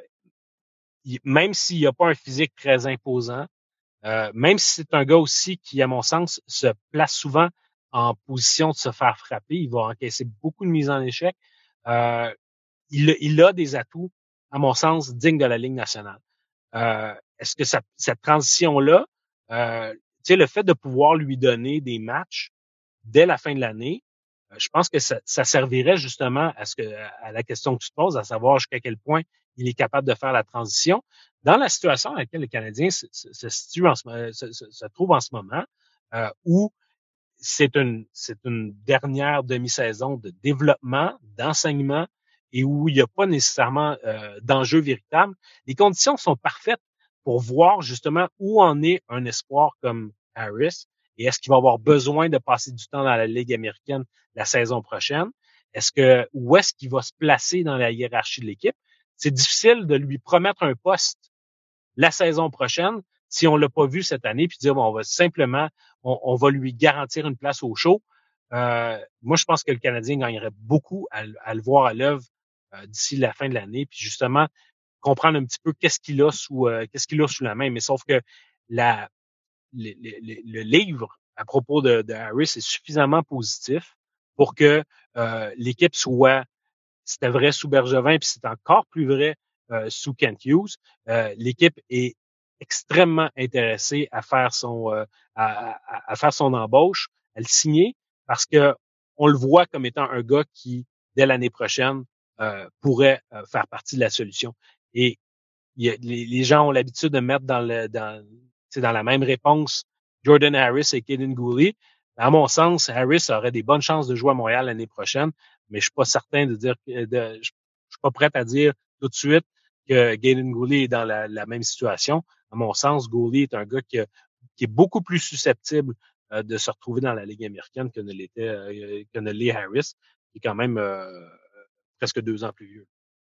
il, même s'il n'a pas un physique très imposant, euh, même si c'est un gars aussi qui, à mon sens, se place souvent en position de se faire frapper, il va encaisser beaucoup de mises en échec. Euh, il, il a des atouts, à mon sens, dignes de la Ligue nationale. Euh, est-ce que ça, cette transition-là, euh, tu sais, le fait de pouvoir lui donner des matchs dès la fin de l'année, euh, je pense que ça, ça servirait justement à ce que, à la question que tu te poses, à savoir jusqu'à quel point il est capable de faire la transition. Dans la situation dans laquelle le Canadien se, se, se situe en ce, se, se, se trouve en ce moment, euh, où c'est une, c'est une dernière demi-saison de développement, d'enseignement, et où il n'y a pas nécessairement euh, d'enjeu véritable, les conditions sont parfaites pour voir justement où en est un espoir comme Harris, et est-ce qu'il va avoir besoin de passer du temps dans la Ligue américaine la saison prochaine? Est-ce que, où est-ce qu'il va se placer dans la hiérarchie de l'équipe? C'est difficile de lui promettre un poste la saison prochaine si on l'a pas vu cette année, puis dire, bon, on va simplement, on, on va lui garantir une place au show. Euh, moi, je pense que le Canadien gagnerait beaucoup à, à le voir à l'œuvre euh, d'ici la fin de l'année, puis justement, comprendre un petit peu qu'est-ce qu'il a sous, euh, qu'est-ce qu'il a sous la main. Mais sauf que la, le, le, le livre à propos de, de Harris est suffisamment positif pour que euh, l'équipe soit, c'était vrai sous Bergevin, puis c'est encore plus vrai euh, sous Kent Hughes. Euh, l'équipe est extrêmement intéressée à faire son euh, à, à, à faire son embauche, à le signer, parce que on le voit comme étant un gars qui, dès l'année prochaine, euh, pourrait euh, faire partie de la solution. Et il y a, les, les gens ont l'habitude de mettre dans le dans c'est dans la même réponse Jordan Harris et Kaden Guhle. À mon sens, Harris aurait des bonnes chances de jouer à Montréal l'année prochaine, mais je suis pas certain de dire, de, je, je suis pas prêt à dire tout de suite que Kaden Guhle est dans la, la même situation. À mon sens, Guhle est un gars qui, a, qui est beaucoup plus susceptible euh, de se retrouver dans la Ligue américaine que ne l'était, euh, que ne l'est Harris, qui est quand même euh, presque deux ans plus vieux.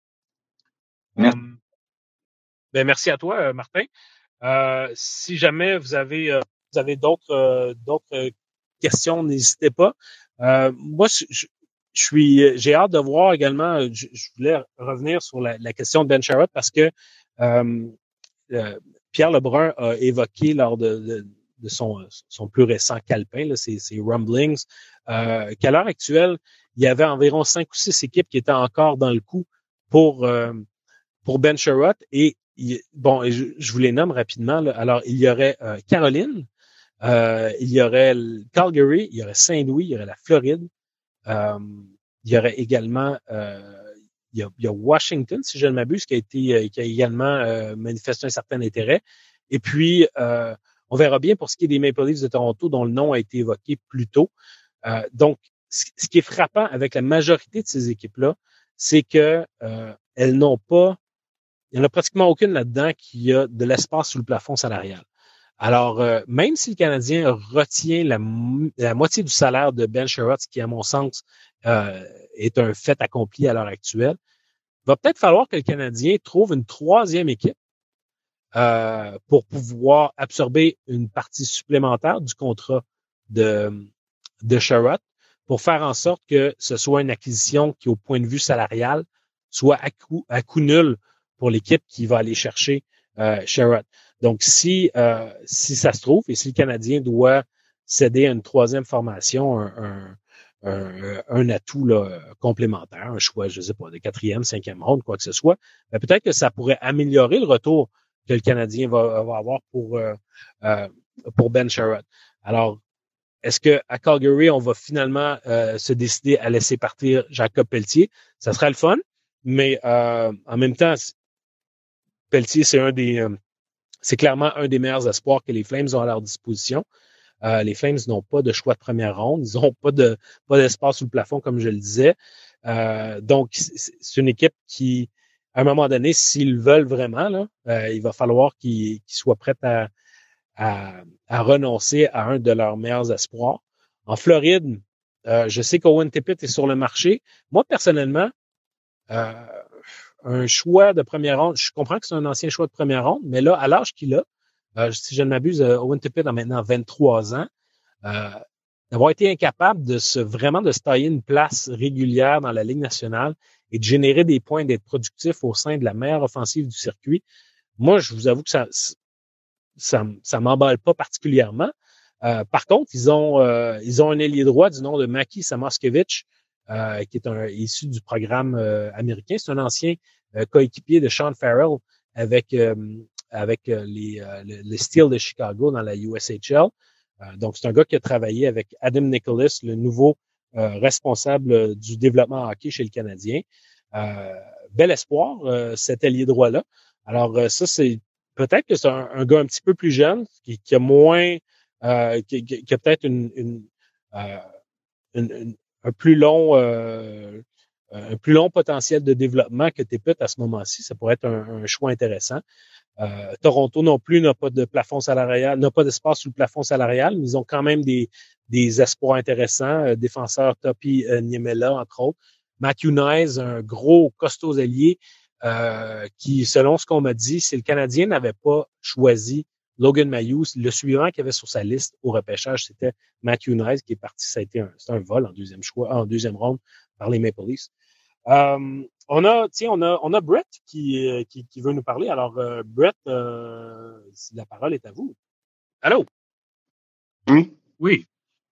Merci. Um, ben merci à toi, Martin. Euh, si jamais vous avez euh, vous avez d'autres euh, d'autres questions, n'hésitez pas. Euh, moi, je, je suis j'ai hâte de voir également. Je, je voulais revenir sur la, la question de Ben Sherratt parce que euh, euh, Pierre Lebrun a évoqué lors de, de, de son son plus récent calepin, là, ses, ses rumblings, euh, qu'à l'heure actuelle, il y avait environ cinq ou six équipes qui étaient encore dans le coup pour euh, pour Ben Sherratt et il, bon, je, je vous les nomme rapidement. Là. Alors, il y aurait euh, Caroline, euh, il y aurait Calgary, il y aurait Saint-Louis, il y aurait la Floride, euh, il y aurait également euh, il, y a, il y a Washington, si je ne m'abuse, qui a été qui a également euh, manifesté un certain intérêt. Et puis, euh, on verra bien pour ce qui est des Maple Leafs de Toronto, dont le nom a été évoqué plus tôt. Euh, donc, ce, ce qui est frappant avec la majorité de ces équipes-là, c'est que euh, elles n'ont pas, il n'y en a pratiquement aucune là-dedans qui a de l'espace sous le plafond salarial. Alors, euh, même si le Canadien retient la, la moitié du salaire de Ben Sherratt, ce qui, à mon sens, euh, est un fait accompli à l'heure actuelle, il va peut-être falloir que le Canadien trouve une troisième équipe euh, pour pouvoir absorber une partie supplémentaire du contrat de, de Sherratt pour faire en sorte que ce soit une acquisition qui, au point de vue salarial, soit à coût, à coût nul pour l'équipe qui va aller chercher euh, Sherratt. Donc, si euh, si ça se trouve et si le Canadien doit céder à une troisième formation, un, un, un, un atout là, complémentaire, un choix, je sais pas, de quatrième, cinquième ronde, quoi que ce soit, ben peut-être que ça pourrait améliorer le retour que le Canadien va, va avoir pour euh, euh, pour Ben Sherratt. Alors, est-ce que à Calgary, on va finalement euh, se décider à laisser partir Jacob Pelletier? Ça serait le fun, mais euh, en même temps, Pelletier, c'est un des euh, c'est clairement un des meilleurs espoirs que les Flames ont à leur disposition. Euh, les Flames n'ont pas de choix de première ronde. Ils n'ont pas de pas d'espace sous le plafond, comme je le disais. Euh, donc, c'est une équipe qui, à un moment donné, s'ils veulent vraiment, là, euh, il va falloir qu'ils, qu'ils soient prêts à, à, à renoncer à un de leurs meilleurs espoirs. En Floride, euh, je sais qu'Owen Tippett est sur le marché. Moi, personnellement, euh, un choix de première ronde, je comprends que c'est un ancien choix de première ronde, mais là, à l'âge qu'il a, euh, si je ne m'abuse, euh, Owen Tippett a maintenant vingt-trois ans, euh, d'avoir été incapable de se vraiment de se tailler une place régulière dans la Ligue nationale et de générer des points, d'être productif au sein de la meilleure offensive du circuit, moi, je vous avoue que ça ça, ça m'emballe pas particulièrement. Euh, par contre, ils ont euh, ils ont un ailier droit du nom de Maki Samoskevich, euh, qui est un issu du programme euh, américain. C'est un ancien euh, coéquipier de Sean Farrell avec euh, avec euh, les euh, les Steel de Chicago dans la U S H L. Euh, donc, c'est un gars qui a travaillé avec Adam Nicholas, le nouveau euh, responsable du développement hockey chez le Canadien. Euh, bel espoir, euh, cet ailier droit-là. Alors, euh, ça, c'est peut-être que c'est un, un gars un petit peu plus jeune, qui, qui a moins, euh, qui, qui a peut-être une, une, euh, une, une, un plus long, euh, un plus long potentiel de développement que Tippett à ce moment-ci. Ça pourrait être un, un choix intéressant. Euh, Toronto non plus n'a pas de plafond salarial, n'a pas d'espace sous le plafond salarial, mais ils ont quand même des, des espoirs intéressants. Euh, défenseur Topi euh, Niemela, entre autres. Matthew Knies, un gros costaud ailier, euh, qui, selon ce qu'on m'a dit, si le Canadien n'avait pas choisi Logan Mailloux, le suivant qu'il avait sur sa liste au repêchage, c'était Matthew Knies, qui est parti. Ça a été un, c'est un vol en deuxième choix, en deuxième ronde par les Maple Leafs. Euh, on a, tiens, on a, on a Brett qui, qui, qui veut nous parler. Alors, euh, Brett, euh, la parole est à vous. Allô? Oui. Oui.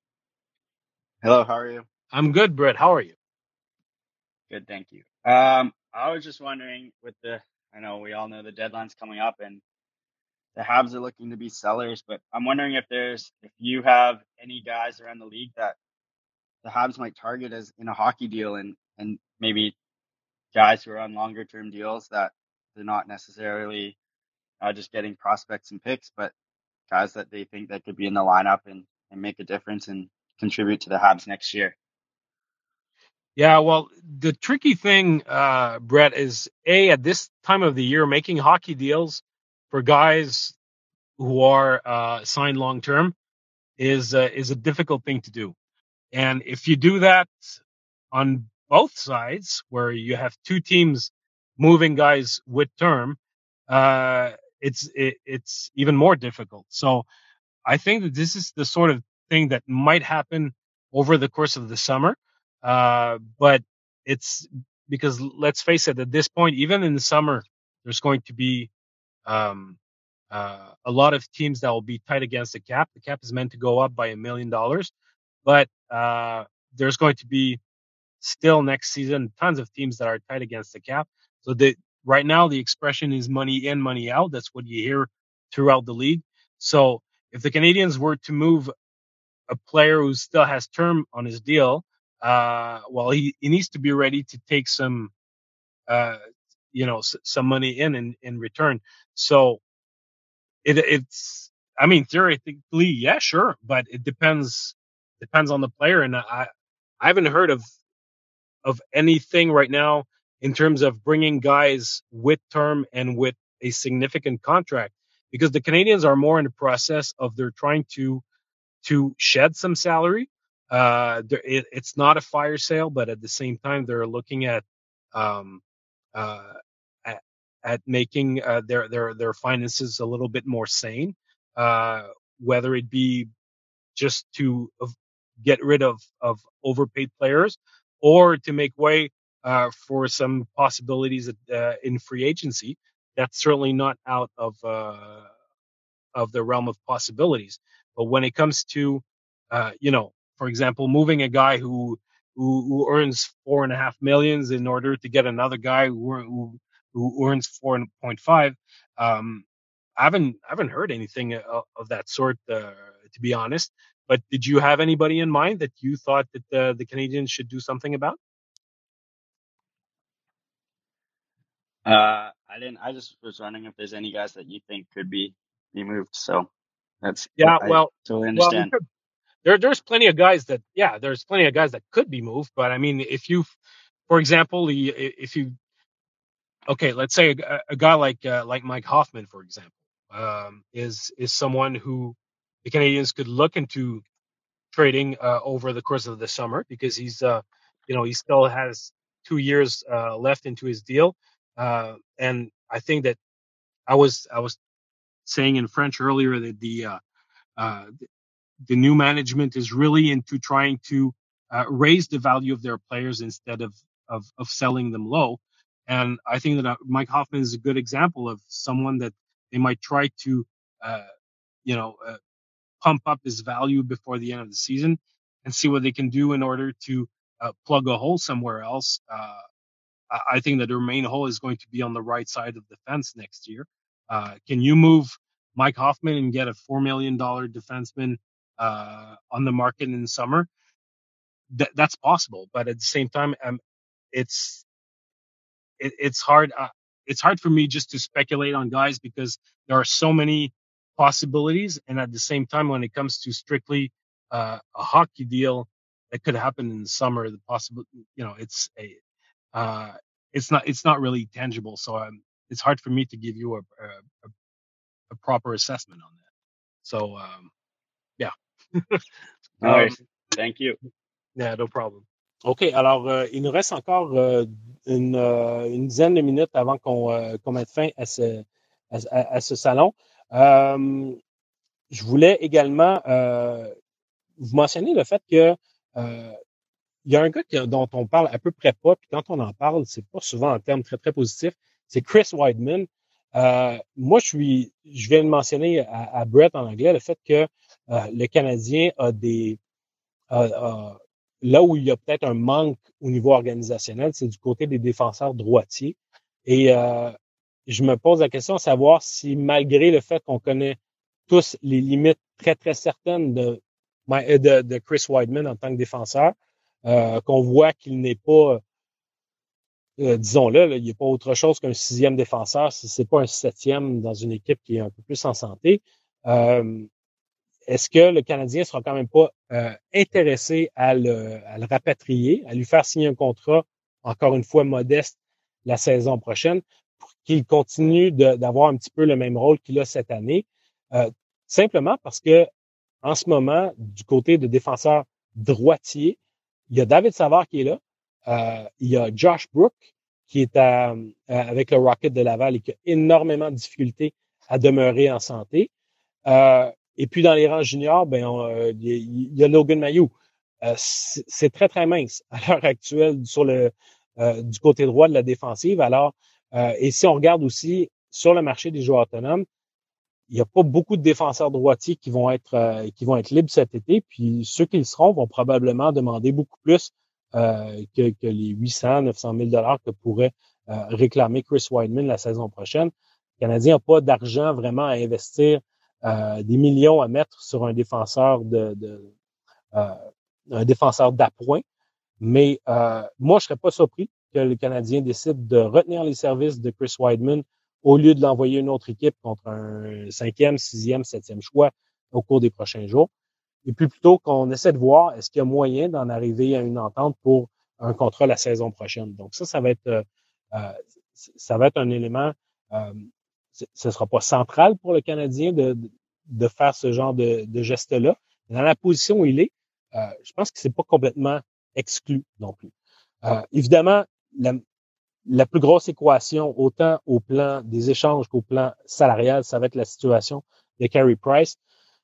Hello, how are you? I'm good, Brett. How are you? Good, thank you. Um, I was just wondering with the, I know we all know the deadline's coming up and the Habs are looking to be sellers, but I'm wondering if there's, if you have any guys around the league that the Habs might target as in a hockey deal and, and maybe guys who are on longer term deals that they're not necessarily uh, just getting prospects and picks, but guys that they think that could be in the lineup and, and make a difference and contribute to the Habs next year. Yeah, well, the tricky thing, uh, Brett, is A, at this time of the year, making hockey deals for guys who are uh, signed long term is uh, is a difficult thing to do. And if you do that on both sides, where you have two teams moving guys with term, uh, it's it, it's even more difficult. So I think that this is the sort of thing that might happen over the course of the summer. Uh, but it's because, let's face it, at this point, even in the summer, there's going to be um, uh, a lot of teams that will be tight against the cap. The cap is meant to go up by a million dollars, but uh, there's going to be still next season tons of teams that are tight against the cap. So the, right now, the expression is money in, money out. That's what you hear throughout the league. So if the Canadians were to move a player who still has term on his deal, uh, well, he, he needs to be ready to take some, uh, you know, s- some money in, in in return. So it it's, I mean, theoretically, yeah, sure, but it depends depends on the player. And I, I haven't heard of, of anything right now in terms of bringing guys with term and with a significant contract, because the Canadians are more in the process of they're trying to, to shed some salary. Uh, it, it's not a fire sale, but at the same time, they're looking at, um, uh, at, at making, uh, their, their, their finances a little bit more sane, uh, whether it be just to get rid of, of overpaid players or to make way, uh, for some possibilities, uh, in free agency. That's certainly not out of, uh, of the realm of possibilities. But when it comes to, uh, you know, for example, moving a guy who, who, who earns four and a half millions in order to get another guy who, who, who earns four point five, um, I haven't, I haven't heard anything of, of that sort, uh, to be honest. But did you have anybody in mind that you thought that uh, the Canadians should do something about? Uh, I didn't. I just was wondering if there's any guys that you think could be be moved. So that's Yeah, I well, totally well, understand. there, there's plenty of guys that, yeah, there's plenty of guys that could be moved. But I mean, if you, for example, if you, okay, let's say a, a guy like uh, like Mike Hoffman, for example, um, is is someone who the Canadians could look into trading uh, over the course of the summer, because he's, uh, you know, he still has two years uh, left into his deal, uh, and I think that I was I was saying in French earlier that the uh, uh, the new management is really into trying to uh, raise the value of their players instead of, of, of selling them low. And I think that uh, Mike Hoffman is a good example of someone that they might try to, uh, you know, uh, pump up his value before the end of the season and see what they can do in order to uh, plug a hole somewhere else. Uh, I think that their main hole is going to be on the right side of the fence next year. Uh, can you move Mike Hoffman and get a four million dollars defenseman uh, on the market in the summer? Th- that's possible, but at the same time, um, it's it, it's hard. Uh, it's hard for me just to speculate on guys because there are so many possibilities, and at the same time, when it comes to strictly uh, a hockey deal that could happen in the summer, the possible, you know, it's a uh, it's not it's not really tangible. So um, it's hard for me to give you a a, a proper assessment on that. So um, yeah. No um, worries. Thank you. Yeah, no problem. OK, alors euh, il nous reste encore euh, une, euh, une dizaine de minutes avant qu'on euh, qu'on mette fin à ce, à, à ce salon. Euh, je voulais également euh, vous mentionner le fait que euh, il y a un gars qui, dont on parle à peu près pas, puis quand on en parle, c'est pas souvent en termes très, très positifs, c'est Chris Wideman. Euh, moi, je suis, je viens de mentionner à, à Brett en anglais le fait que euh, le Canadien a des... A, a, là où il y a peut-être un manque au niveau organisationnel, c'est du côté des défenseurs droitiers. Et euh, je me pose la question de savoir si, malgré le fait qu'on connaît tous les limites très, très certaines de, de, de Chris Wideman en tant que défenseur, euh, qu'on voit qu'il n'est pas, euh, disons-le, là, il n'est pas autre chose qu'un sixième défenseur, si c'est pas un septième dans une équipe qui est un peu plus en santé. Euh, Est-ce que le Canadien sera quand même pas euh, intéressé à le, à le rapatrier, à lui faire signer un contrat, encore une fois modeste, la saison prochaine, pour qu'il continue de, d'avoir un petit peu le même rôle qu'il a cette année? Euh, simplement parce que en ce moment, du côté de défenseur droitier, il y a David Savard qui est là, euh, il y a Josh Brook qui est à, à, avec le Rocket de Laval et qui a énormément de difficultés à demeurer en santé. Euh, Et puis, dans les rangs juniors, ben, il euh, y, y a Logan Mailloux. Euh, c'est, c'est très, très mince à l'heure actuelle sur le euh, du côté droit de la défensive. Alors, euh, et si on regarde aussi sur le marché des joueurs autonomes, il n'y a pas beaucoup de défenseurs droitiers qui vont être euh, qui vont être libres cet été. Puis ceux qui le seront vont probablement demander beaucoup plus euh, que, que les huit cents, neuf cent mille dollars que pourrait euh, réclamer Chris Wideman la saison prochaine. Le Canadien n'a pas d'argent vraiment à investir. Euh, des millions à mettre sur un défenseur de, de euh, un défenseur d'appoint. Mais euh, moi, je serais pas surpris que le Canadien décide de retenir les services de Chris Wideman au lieu de l'envoyer une autre équipe contre un cinquième, sixième, septième choix au cours des prochains jours. et puis plutôt qu'on essaie de voir est-ce qu'il y a moyen d'en arriver à une entente pour un contrat la saison prochaine. Donc ça, ça va être, euh, euh, ça va être un élément. Euh, ce ne sera pas central pour le Canadien de, de faire ce genre de, de geste-là. Dans la position où il est, euh, je pense que c'est pas complètement exclu non plus. Euh, évidemment, la, la plus grosse équation, autant au plan des échanges qu'au plan salarial, ça va être la situation de Carey Price.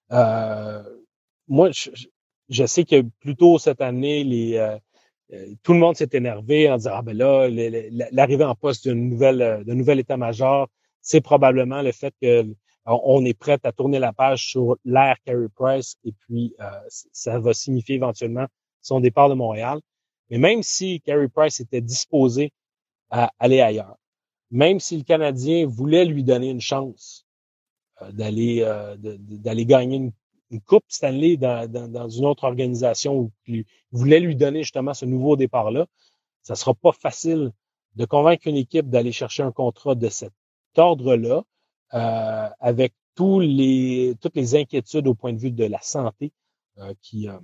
Euh, moi, je, je sais que plus tôt cette année, les, euh, tout le monde s'est énervé en disant ah ben là, l'arrivée en poste d'une nouvelle, d'un nouvel état-major, c'est probablement le fait que on est prêt à tourner la page sur l'ère Carey Price et puis euh, ça va signifier éventuellement son départ de Montréal. Mais même si Carey Price était disposé à aller ailleurs, même si le Canadien voulait lui donner une chance euh, d'aller euh, d'aller gagner une, une coupe Stanley dans, dans, dans une autre organisation où il voulait lui donner justement ce nouveau départ-là, ça sera pas facile de convaincre une équipe d'aller chercher un contrat de cet ordre-là, euh, avec tous les, toutes les inquiétudes au point de vue de la santé euh, qui, euh,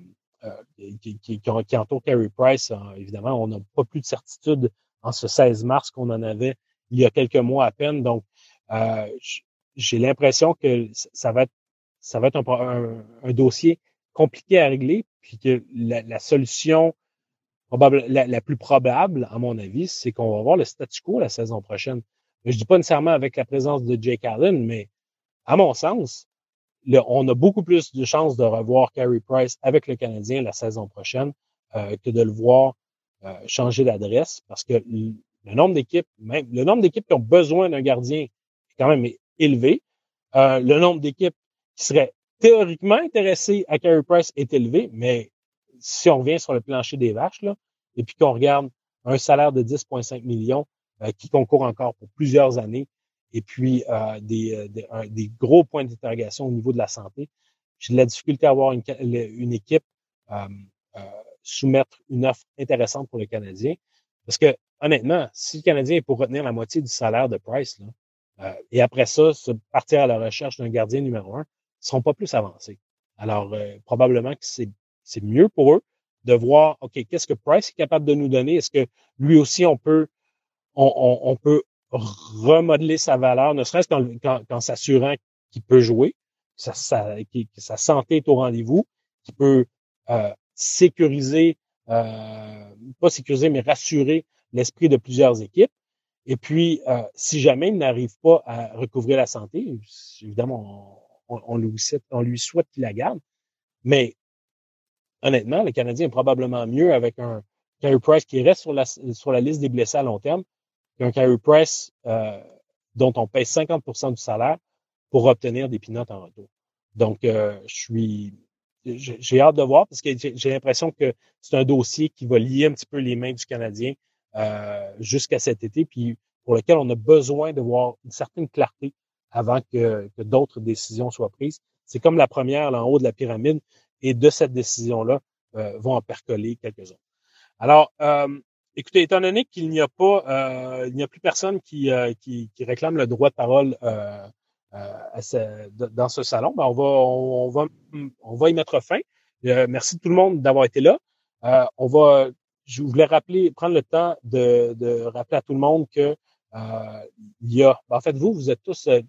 qui, qui, qui, qui entourent Carey Price. Euh, évidemment, on n'a pas plus de certitude en ce seize mars qu'on en avait il y a quelques mois à peine. Donc, euh, j'ai l'impression que ça va être, ça va être un, un, un dossier compliqué à régler, puis que la, la solution probable, la, la plus probable, à mon avis, c'est qu'on va avoir le statu quo la saison prochaine. Je dis pas nécessairement avec la présence de Jake Allen, mais à mon sens, le, on a beaucoup plus de chances de revoir Carey Price avec le Canadien la saison prochaine euh, que de le voir euh, changer d'adresse, parce que le, le nombre d'équipes, même le nombre d'équipes qui ont besoin d'un gardien est quand même élevé. Euh, le nombre d'équipes qui seraient théoriquement intéressées à Carey Price est élevé, mais si on revient sur le plancher des vaches, là, et puis qu'on regarde un salaire de dix virgule cinq millions euh, qui concourt encore pour plusieurs années, et puis euh, des, des, un, des gros points d'interrogation au niveau de la santé, j'ai de la difficulté à avoir une, une équipe euh, euh, soumettre une offre intéressante pour le Canadien. Parce que, honnêtement, si le Canadien est pour retenir la moitié du salaire de Price, là, euh, et après ça, se partir à la recherche d'un gardien numéro un, ils ne seront pas plus avancés. Alors, euh, probablement que c'est c'est mieux pour eux de voir, OK, qu'est-ce que Price est capable de nous donner? Est-ce que lui aussi, on peut, on, on, on peut remodeler sa valeur, ne serait-ce qu'en, qu'en, qu'en s'assurant qu'il peut jouer, que sa, sa, que sa santé est au rendez-vous, qu'il peut euh, sécuriser, euh, pas sécuriser, mais rassurer l'esprit de plusieurs équipes. Et puis, euh, si jamais il n'arrive pas à recouvrir la santé, évidemment, on, on, on, lui, souhaite, on lui souhaite qu'il la garde, mais honnêtement, le Canadien est probablement mieux avec un Carey Price qui reste sur la, sur la liste des blessés à long terme qu'un Carey Price euh, dont on paye cinquante pour cent du salaire pour obtenir des peanuts en retour. Donc, euh, je suis, j'ai hâte de voir parce que j'ai l'impression que c'est un dossier qui va lier un petit peu les mains du Canadien euh, jusqu'à cet été, puis pour lequel on a besoin de voir une certaine clarté avant que, que d'autres décisions soient prises. C'est comme la première là, en haut de la pyramide, et de cette décision-là euh, vont en percoler quelques-uns. Alors, euh, écoutez, étant donné qu'il n'y a pas, euh, il n'y a plus personne qui, euh, qui, qui réclame le droit de parole euh, euh, à ce, dans ce salon, ben on va, on, on va, on va y mettre fin. Euh, merci tout le monde d'avoir été là. Euh, on va, je voulais rappeler, prendre le temps de, de rappeler à tout le monde que euh, il y a, ben en fait, vous, vous êtes tous euh,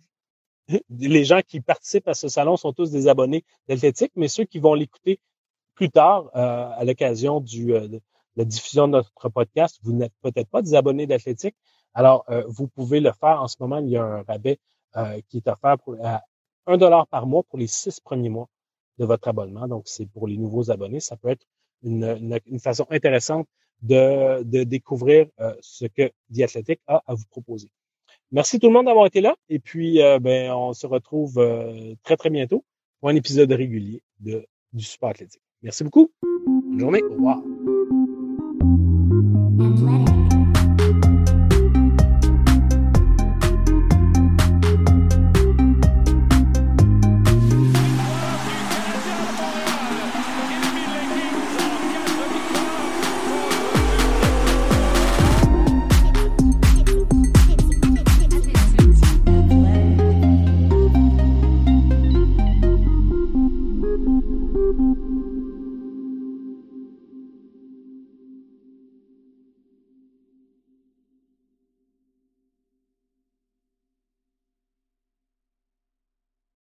les gens qui participent à ce salon sont tous des abonnés d'Athlétique, mais ceux qui vont l'écouter plus tard, euh, à l'occasion du euh, de la diffusion de notre podcast, vous n'êtes peut-être pas des abonnés d'Athlétique. Alors, euh, vous pouvez le faire. En ce moment, il y a un rabais euh, qui est offert pour, à un dollar par mois pour les six premiers mois de votre abonnement. Donc, c'est pour les nouveaux abonnés. Ça peut être une, une, une façon intéressante de, de découvrir euh, ce que The Athletic a à vous proposer. Merci tout le monde d'avoir été là. Et puis, euh, ben, on se retrouve euh, très, très bientôt pour un épisode régulier de, du Super Athlétique. Merci beaucoup. Bonne journée. Au revoir.